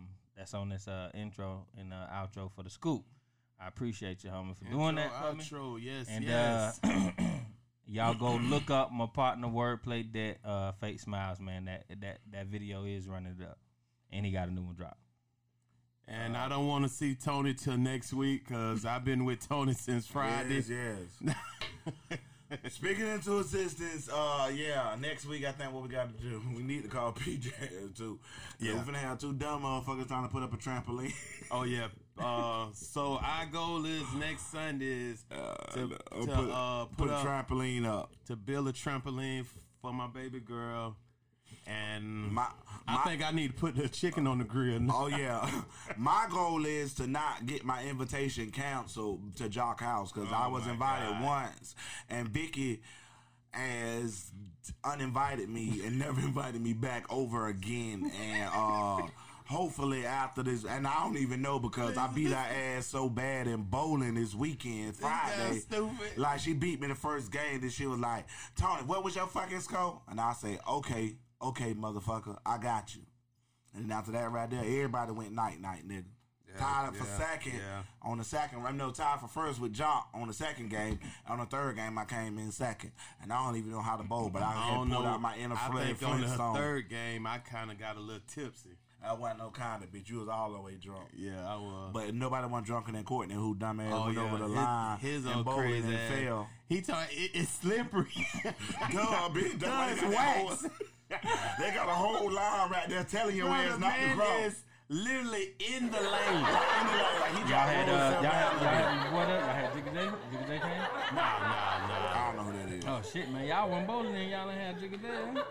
intro and outro for the scoop. I appreciate you, homie, for doing that for me. Outro, yes, and yes. Y'all go look up my partner Wordplay Dead, Fake Smiles, man. That video is running it up, and he got a new one drop. And I don't want to see Tony till next week because I've been with Tony since Friday. Yes. Speaking into assistance, next week I think what we got to do, we need to call PJ too. Yeah, we're gonna have two dumb motherfuckers trying to put up a trampoline. Oh yeah. So our goal is next Sunday is to put a trampoline up, to build a trampoline for my baby girl. And I think I need to put the chicken on the grill now. Oh, yeah. My goal is to not get my invitation canceled to Jock House because I was invited once. And Vicky has uninvited me and never invited me back over again. And hopefully after this, and I don't even know because I beat her ass so bad in bowling this weekend, Friday. Stupid. Like, she beat me the first game. Then she was like, Tony, what was your fucking score? And I say, okay, motherfucker, I got you. And after that right there, everybody went night, nigga. Tied for second on the second. Tied for first with Jock on the second game. On the third game, I came in second. And I don't even know how to bowl, but I had pulled out my inner I think on the Flintstone. third game, I kind of got a little tipsy. I wasn't no kind of bitch. You was all the way drunk. Yeah, I was. But nobody wasn't drunker than Courtney, who dumbass went over the line his and old bowled crazy and ass. fell. He told it's slippery. Duh, bitch. It's wax. They got a whole line right there telling your ass not to grow. Is literally in the lane. Y'all had Jigga J? Jigga J came? Nah. I don't know who that is. Oh shit, man. Y'all went bowling and y'all ain't had Jigga J.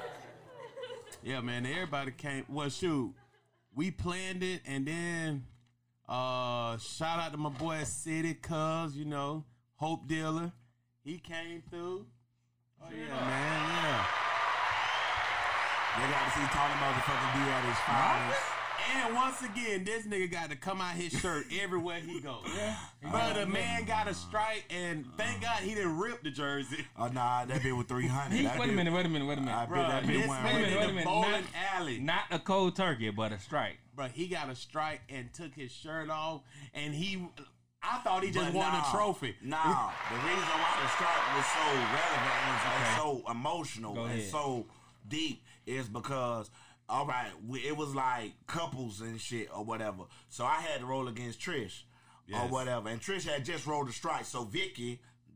Yeah, man. Everybody came. Well, shoot. We planned it and then shout out to my boy City Cuz, Hope Dealer. He came through. Oh yeah, man. Yeah. They got to see Tony motherfucking be at his finest. And once again, this nigga got to come out his shirt everywhere he goes. But the man got a strike, and thank God he didn't rip the jersey. Oh, nah, that bitch was 300. Wait a minute. I bet that bitch went Wait a minute. Bowling alley. Not a cold turkey, but a strike. Bro, he got a strike and took his shirt off, and I thought he just won a trophy. Nah, the reason why the strike was so relevant and so emotional and so deep is because, all right, it was like couples and shit or whatever. So I had to roll against Trish or whatever. And Trish had just rolled a strike. So Vicky,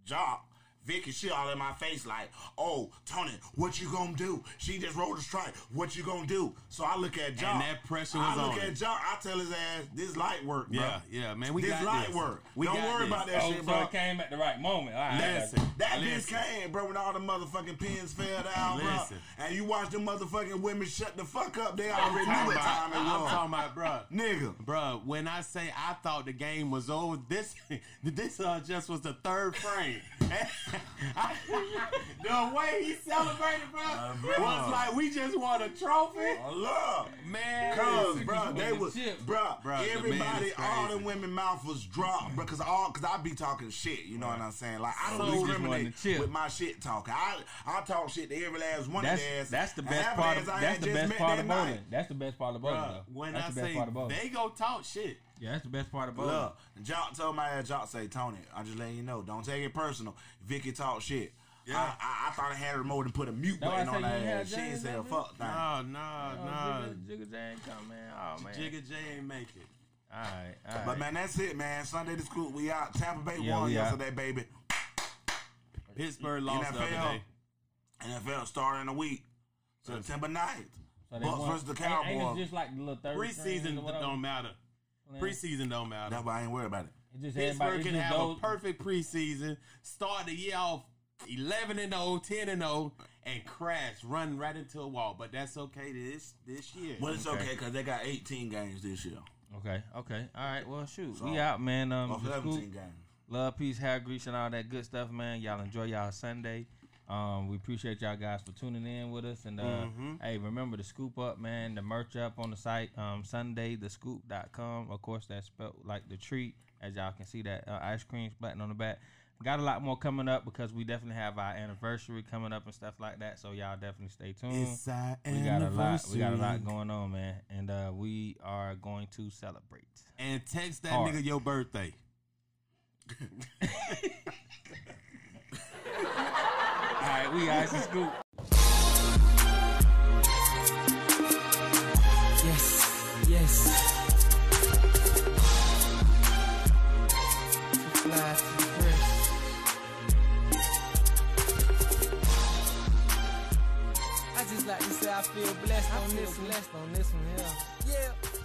she all in my face like, oh, Tony, what you gonna do? She just rolled a strike. What you gonna do? So I look at Jock. And that pressure was on. I look at Jock. I tell his ass, this light work, bro. Yeah, man. We this got light this. work. We Don't got worry this. about that shit, So bro. it came at the right moment. All right, Listen. That bitch came, bro, when all the motherfucking pins fell down, bro. And you watch the motherfucking women shut the fuck up. They already knew what time it was. I'm talking about, bro. Nigga. Bro, when I say I thought the game was over, this just was the third frame. The way he celebrated, bro, was like we just won a trophy. Look, man. Cause, bro, they was, bro, everybody, the all the women mouth was dropped, bro, cause I be talking shit, you know what I'm saying? Like, I don't discriminate with my shit talking. I talk shit to every last one of theirs. That's the best part of bowling. That's the best part of bowling, though. When that's I say they go talk shit. Yeah, that's the best part of bowling. Look, Jock told my ass, Jock say, Tony, I'm just letting you know, don't take it personal. Vicky talk shit. Yeah. I thought I had a remote and put a mute button on that ass. She ain't say a fuck thing. No. Jigga J ain't come, man. Oh, man. Jigga J ain't make it. All right. But, man, that's it, man. Sunday the Scoop, we out. Tampa Bay won yesterday, baby. Pittsburgh lost the other day. NFL starting the week. September 9th. So Bucks versus the Cowboys. Ain't it just like the little third preseason don't matter. Preseason don't matter. That's why I ain't worried about it. Pittsburgh can have a perfect preseason, start the year off 11-0, 10-0, and crash, run right into a wall. But that's okay this year. Well, it's okay because they got 18 games this year. Okay. All right. Well, shoot, we out, man. 17 games. Love, peace, hair grease, and all that good stuff, man. Y'all enjoy y'all Sunday. We appreciate y'all guys for tuning in with us. And hey, remember to scoop up, man. The merch up on the site, SundayTheScoop.com. Of course, that's spelled like the treat, as y'all can see that ice cream splatting on the back. Got a lot more coming up because we definitely have our anniversary coming up and stuff like that. So y'all definitely stay tuned. It's our anniversary. We got a lot going on, man, and we are going to celebrate. And text that nigga your birthday. All right, we Ice and Scoop. Yes. Fly to the first. I just like to say I feel blessed on this one, yeah.